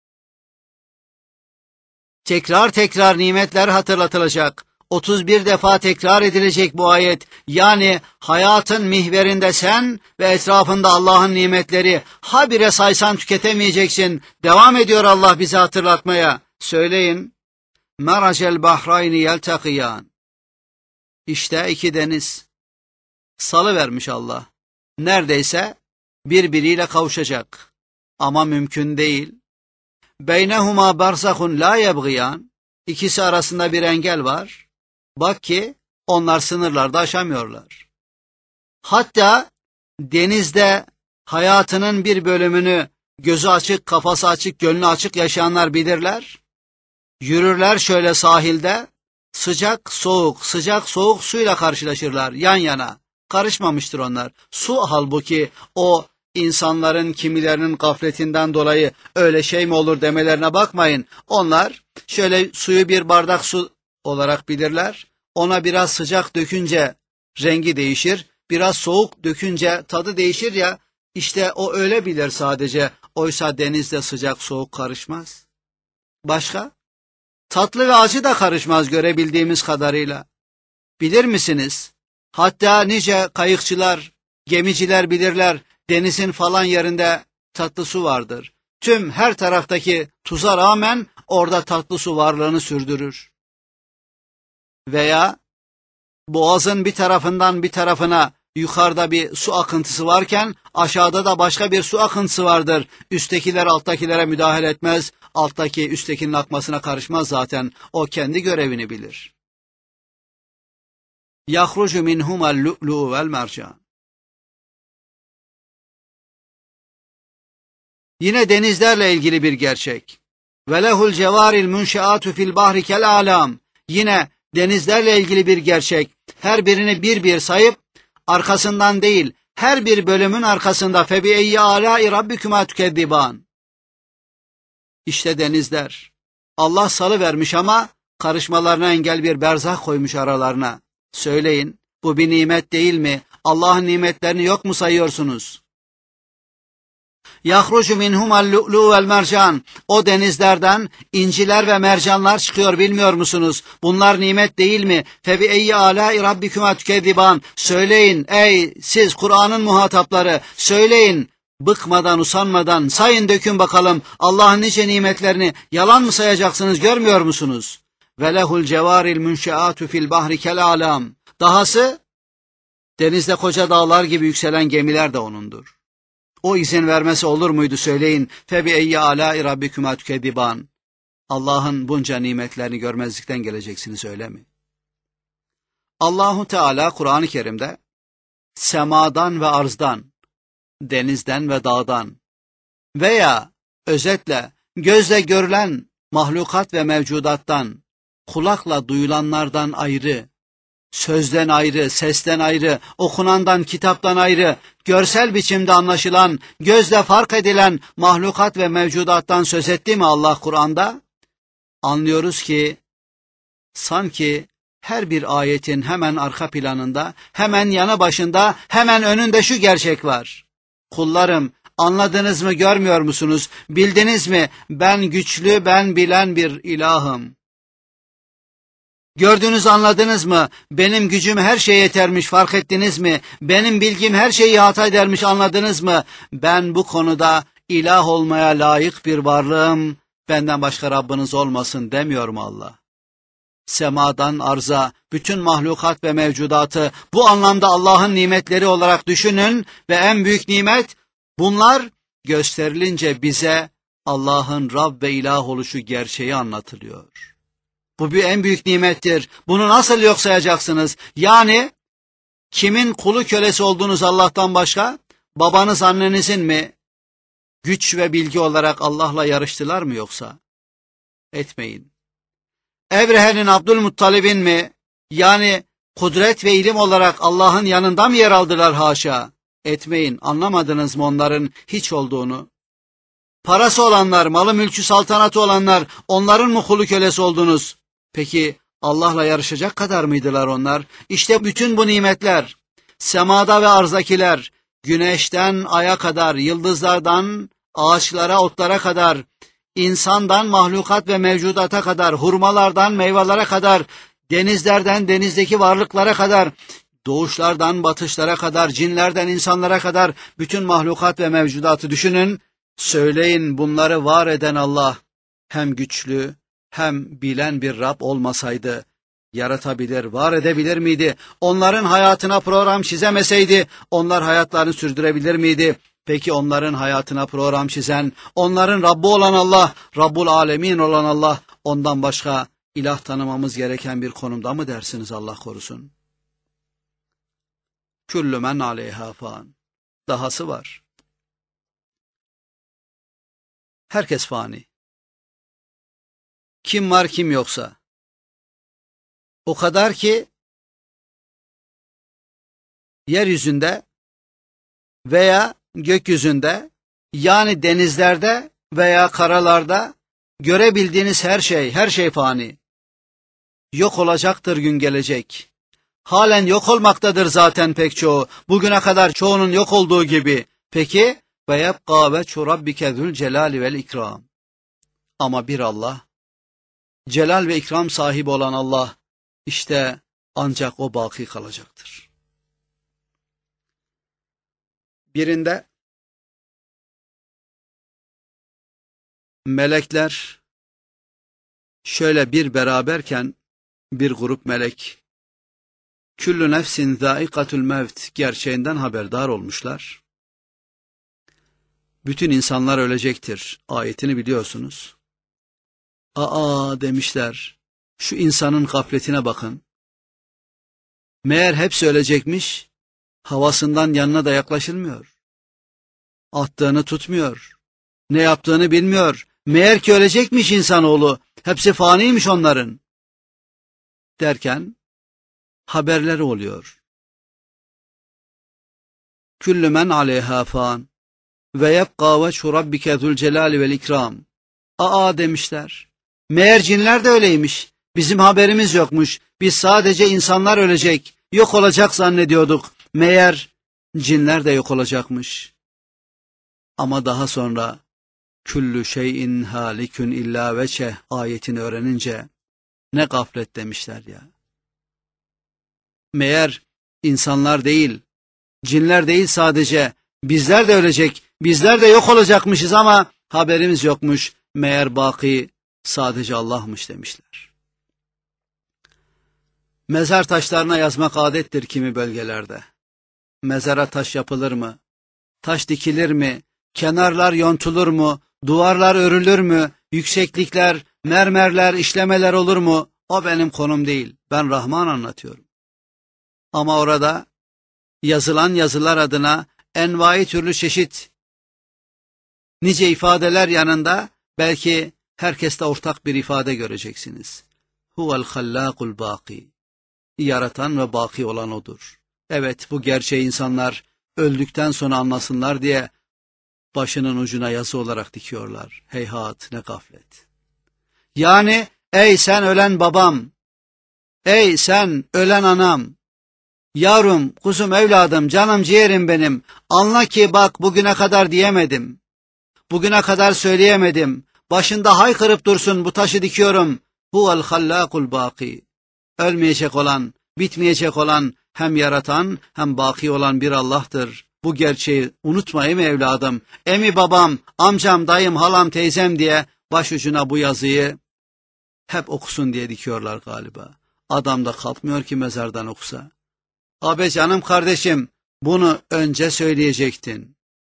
Tekrar tekrar nimetler hatırlatılacak. otuz bir defa tekrar edilecek bu ayet. Yani hayatın mihverinde sen ve etrafında Allah'ın nimetleri. Habire saysan tüketemeyeceksin. Devam ediyor Allah bize hatırlatmaya. Söyleyin. Meracel bahrayni yeltakiyan. İşte iki deniz. Salıvermiş Allah. Neredeyse birbiriyle kavuşacak. Ama mümkün değil. Beynehuma berzahun la yebgiyan. İkisi arasında bir engel var. Bak ki onlar sınırlarda aşamıyorlar. Hatta denizde hayatının bir bölümünü gözü açık, kafası açık, gönlü açık yaşayanlar bilirler. Yürürler şöyle sahilde, sıcak soğuk, sıcak soğuk suyla karşılaşırlar yan yana. Karışmamıştır onlar. Su halbuki o insanların kimilerinin gafletinden dolayı öyle şey mi olur demelerine bakmayın. Onlar şöyle suyu bir bardak su olarak bilirler. Ona biraz sıcak dökünce rengi değişir, biraz soğuk dökünce tadı değişir ya, işte o öyle bilir sadece. Oysa denizde sıcak soğuk karışmaz. Başka? Tatlı ve acı da karışmaz görebildiğimiz kadarıyla. Bilir misiniz? Hatta nice kayıkçılar, gemiciler bilirler, denizin falan yerinde tatlı su vardır. Tüm her taraftaki tuza rağmen orada tatlı su varlığını sürdürür. Veya boğazın bir tarafından bir tarafına yukarıda bir su akıntısı varken aşağıda da başka bir su akıntısı vardır. Üsttekiler alttakilere müdahale etmez, alttaki üsttekinin akmasına karışmaz zaten. O kendi görevini bilir. Yahrucu minhumal lu'lu vel mercan. Yine denizlerle ilgili bir gerçek. Ve lehul cevaril munşeatu fil bahri kel alam. Yine denizlerle ilgili bir gerçek. Her birini bir bir sayıp arkasından değil, her bir bölümün arkasında febi eyyi alâi rabbikuma tükezziban. İşte denizler. Allah salıvermiş ama karışmalarına engel bir berzah koymuş aralarına. Söyleyin, bu bir nimet değil mi? Allah'ın nimetlerini yok mu sayıyorsunuz? Yahrucu minhumal lu'lu vel mercan. O denizlerden inciler ve mercanlar çıkıyor, bilmiyor musunuz? Bunlar nimet değil mi? Febi eyyi alâi rabbikuma tükezziban. Söyleyin ey siz Kur'an'ın muhatapları, söyleyin bıkmadan usanmadan sayın dökün bakalım Allah'ın nice nimetlerini yalan mı sayacaksınız, görmüyor musunuz? Ve lehul cevaril munşeatu fil bahri kel alam. Dahası denizde koca dağlar gibi yükselen gemiler de onundur. O izin vermesi olur muydu söyleyin? Febi eyyi alâi rabbikuma tükezziban. Allah'ın bunca nimetlerini görmezlikten geleceksiniz öyle mi? Allahu Teala Kur'an-ı Kerim'de semadan ve arzdan, denizden ve dağdan veya özetle gözle görülen mahlukat ve mevcudattan, kulakla duyulanlardan ayrı, sözden ayrı, sesten ayrı, okunandan, kitaptan ayrı, görsel biçimde anlaşılan, gözle fark edilen mahlukat ve mevcudattan söz etti mi Allah Kur'an'da? Anlıyoruz ki sanki her bir ayetin hemen arka planında, hemen yanı başında, hemen önünde şu gerçek var. Kullarım, anladınız mı, görmüyor musunuz? Bildiniz mi? Ben güçlü, ben bilen bir ilahım. Gördünüz, anladınız mı? Benim gücüm her şeye yetermiş, fark ettiniz mi? Benim bilgim her şeyi ihata edermiş, anladınız mı? Ben bu konuda ilah olmaya layık bir varlığım, benden başka Rabbiniz olmasın demiyor mu Allah? Semadan arza, bütün mahlukat ve mevcudatı bu anlamda Allah'ın nimetleri olarak düşünün ve en büyük nimet bunlar gösterilince bize Allah'ın Rab ve ilah oluşu gerçeği anlatılıyor. Bu bir en büyük nimettir. Bunu nasıl yok sayacaksınız? Yani kimin kulu kölesi olduğunuz Allah'tan başka? Babanız, annenizin mi? Güç ve bilgi olarak Allah'la yarıştılar mı yoksa? Etmeyin. Evrehe'nin Abdülmuttalib'in mi? Yani kudret ve ilim olarak Allah'ın yanında mı yer aldılar haşa? Etmeyin. Anlamadınız mı onların hiç olduğunu? Parası olanlar, malı mülkü saltanatı olanlar, onların mı kulu kölesi oldunuz? Peki Allah'la yarışacak kadar mıydılar onlar? İşte bütün bu nimetler, semada ve arzakiler, güneşten aya kadar, yıldızlardan ağaçlara, otlara kadar, insandan mahlukat ve mevcudata kadar, hurmalardan meyvelere kadar, denizlerden denizdeki varlıklara kadar, doğuşlardan batışlara kadar, cinlerden insanlara kadar bütün mahlukat ve mevcudatı düşünün. Söyleyin, bunları var eden Allah hem güçlü hem bilen bir Rab olmasaydı yaratabilir, var edebilir miydi? Onların hayatına program çizemeseydi onlar hayatlarını sürdürebilir miydi? Peki onların hayatına program çizen, onların Rabbi olan Allah, Rabbul Alemin olan Allah, ondan başka ilah tanımamız gereken bir konumda mı dersiniz, Allah korusun? Küllü men aleyha fan. Dahası var. Herkes fani. Kim var kim yoksa. O kadar ki yeryüzünde veya gökyüzünde, yani denizlerde veya karalarda görebildiğiniz her şey, her şey fani. Yok olacaktır, gün gelecek. Halen yok olmaktadır zaten pek çoğu. Bugüne kadar çoğunun yok olduğu gibi. Peki ve yebqa veçhu rabbike zul celali vel ikram. Ama bir Allah, celal ve ikram sahibi olan Allah, işte ancak o baki kalacaktır. Birinde melekler şöyle bir beraberken, bir grup melek küllü nefsin zâikatul mevt gerçeğinden haberdar olmuşlar. Bütün insanlar ölecektir ayetini biliyorsunuz. Aa demişler, şu insanın gafletine bakın. Meğer hepsi ölecekmiş, havasından yanına da yaklaşılmıyor. Attığını tutmuyor, ne yaptığını bilmiyor. Meğer ki ölecekmiş insanoğlu, hepsi faniymiş onların. Derken haberleri oluyor. Küllü men aleyha fan ve yebqa veçhu rabbike zul celali vel ikram. Aa demişler. Meğer cinler de öyleymiş. Bizim haberimiz yokmuş. Biz sadece insanlar ölecek, yok olacak zannediyorduk. Meğer cinler de yok olacakmış. Ama daha sonra küllü şeyin halikün illa veçeh ayetini öğrenince ne gaflet demişler ya. Meğer insanlar değil, cinler değil sadece, bizler de ölecek, bizler de yok olacakmışız ama haberimiz yokmuş. Meğer baki sadece Allah'mış demişler. Mezar taşlarına yazmak adettir kimi bölgelerde. Mezara taş yapılır mı? Taş dikilir mi? Kenarlar yontulur mu? Duvarlar örülür mü? Yükseklikler, mermerler, işlemeler olur mu? O benim konum değil. Ben Rahman anlatıyorum. Ama orada yazılan yazılar adına envai türlü çeşit nice ifadeler yanında belki herkeste ortak bir ifade göreceksiniz. Huvel hallâkul bâki. Yaratan ve baki olan odur. Evet, bu gerçeği insanlar öldükten sonra anlasınlar diye başının ucuna yazı olarak dikiyorlar. Heyhat, ne gaflet. Yani ey sen ölen babam, ey sen ölen anam, yavrum, kuzum, evladım, canım, ciğerim benim, anla ki bak bugüne kadar diyemedim, bugüne kadar söyleyemedim, başında haykırıp dursun bu taşı dikiyorum. Huvel hallâkul bâki. Ölmeyecek olan, bitmeyecek olan, hem yaratan hem baki olan bir Allah'tır. Bu gerçeği unutma emi evladım, emi babam, amcam, dayım, halam, teyzem diye başucuna bu yazıyı hep okusun diye dikiyorlar galiba. Adam da kalkmıyor ki mezardan okusa. Abi canım kardeşim, bunu önce söyleyecektin.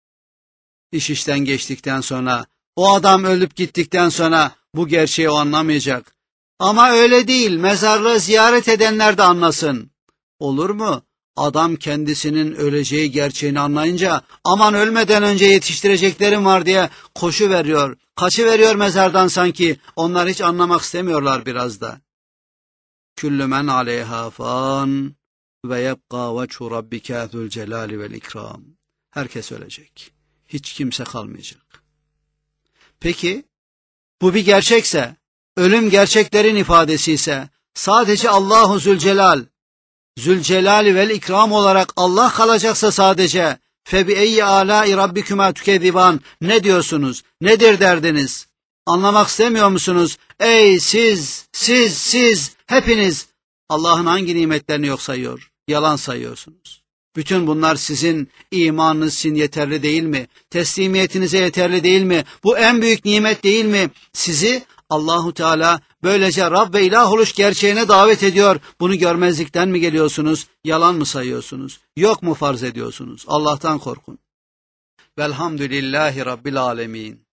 İş işten geçtikten sonra, o adam ölüp gittikten sonra bu gerçeği o anlamayacak. Ama öyle değil, mezarlığı ziyaret edenler de anlasın. Olur mu? Adam kendisinin öleceği gerçeğini anlayınca, aman ölmeden önce yetiştireceklerim var diye koşu veriyor, kaçı veriyor mezardan sanki. Onlar hiç anlamak istemiyorlar biraz da. Küllü men aleyha fan ve yebqa veçhu rabbike zul celali vel ikram. Herkes ölecek. Hiç kimse kalmayacak. Peki, bu bir gerçekse, ölüm gerçeklerin ifadesi ise, sadece Allahu Zülcelal, Zülcelali vel ikram olarak Allah kalacaksa sadece, febi eyyi alâi rabbikuma tükezziban, ne diyorsunuz? Nedir derdiniz? Anlamak istemiyor musunuz? Ey siz, siz, siz, hepiniz Allah'ın hangi nimetlerini yok sayıyor, yalan sayıyorsunuz? Bütün bunlar sizin imanınız için yeterli değil mi? Teslimiyetinize yeterli değil mi? Bu en büyük nimet değil mi? Sizi Allahu Teala böylece Rab ve ilah oluş gerçeğine davet ediyor. Bunu görmezlikten mi geliyorsunuz? Yalan mı sayıyorsunuz? Yok mu farz ediyorsunuz? Allah'tan korkun. Velhamdülillahi Rabbil alemin.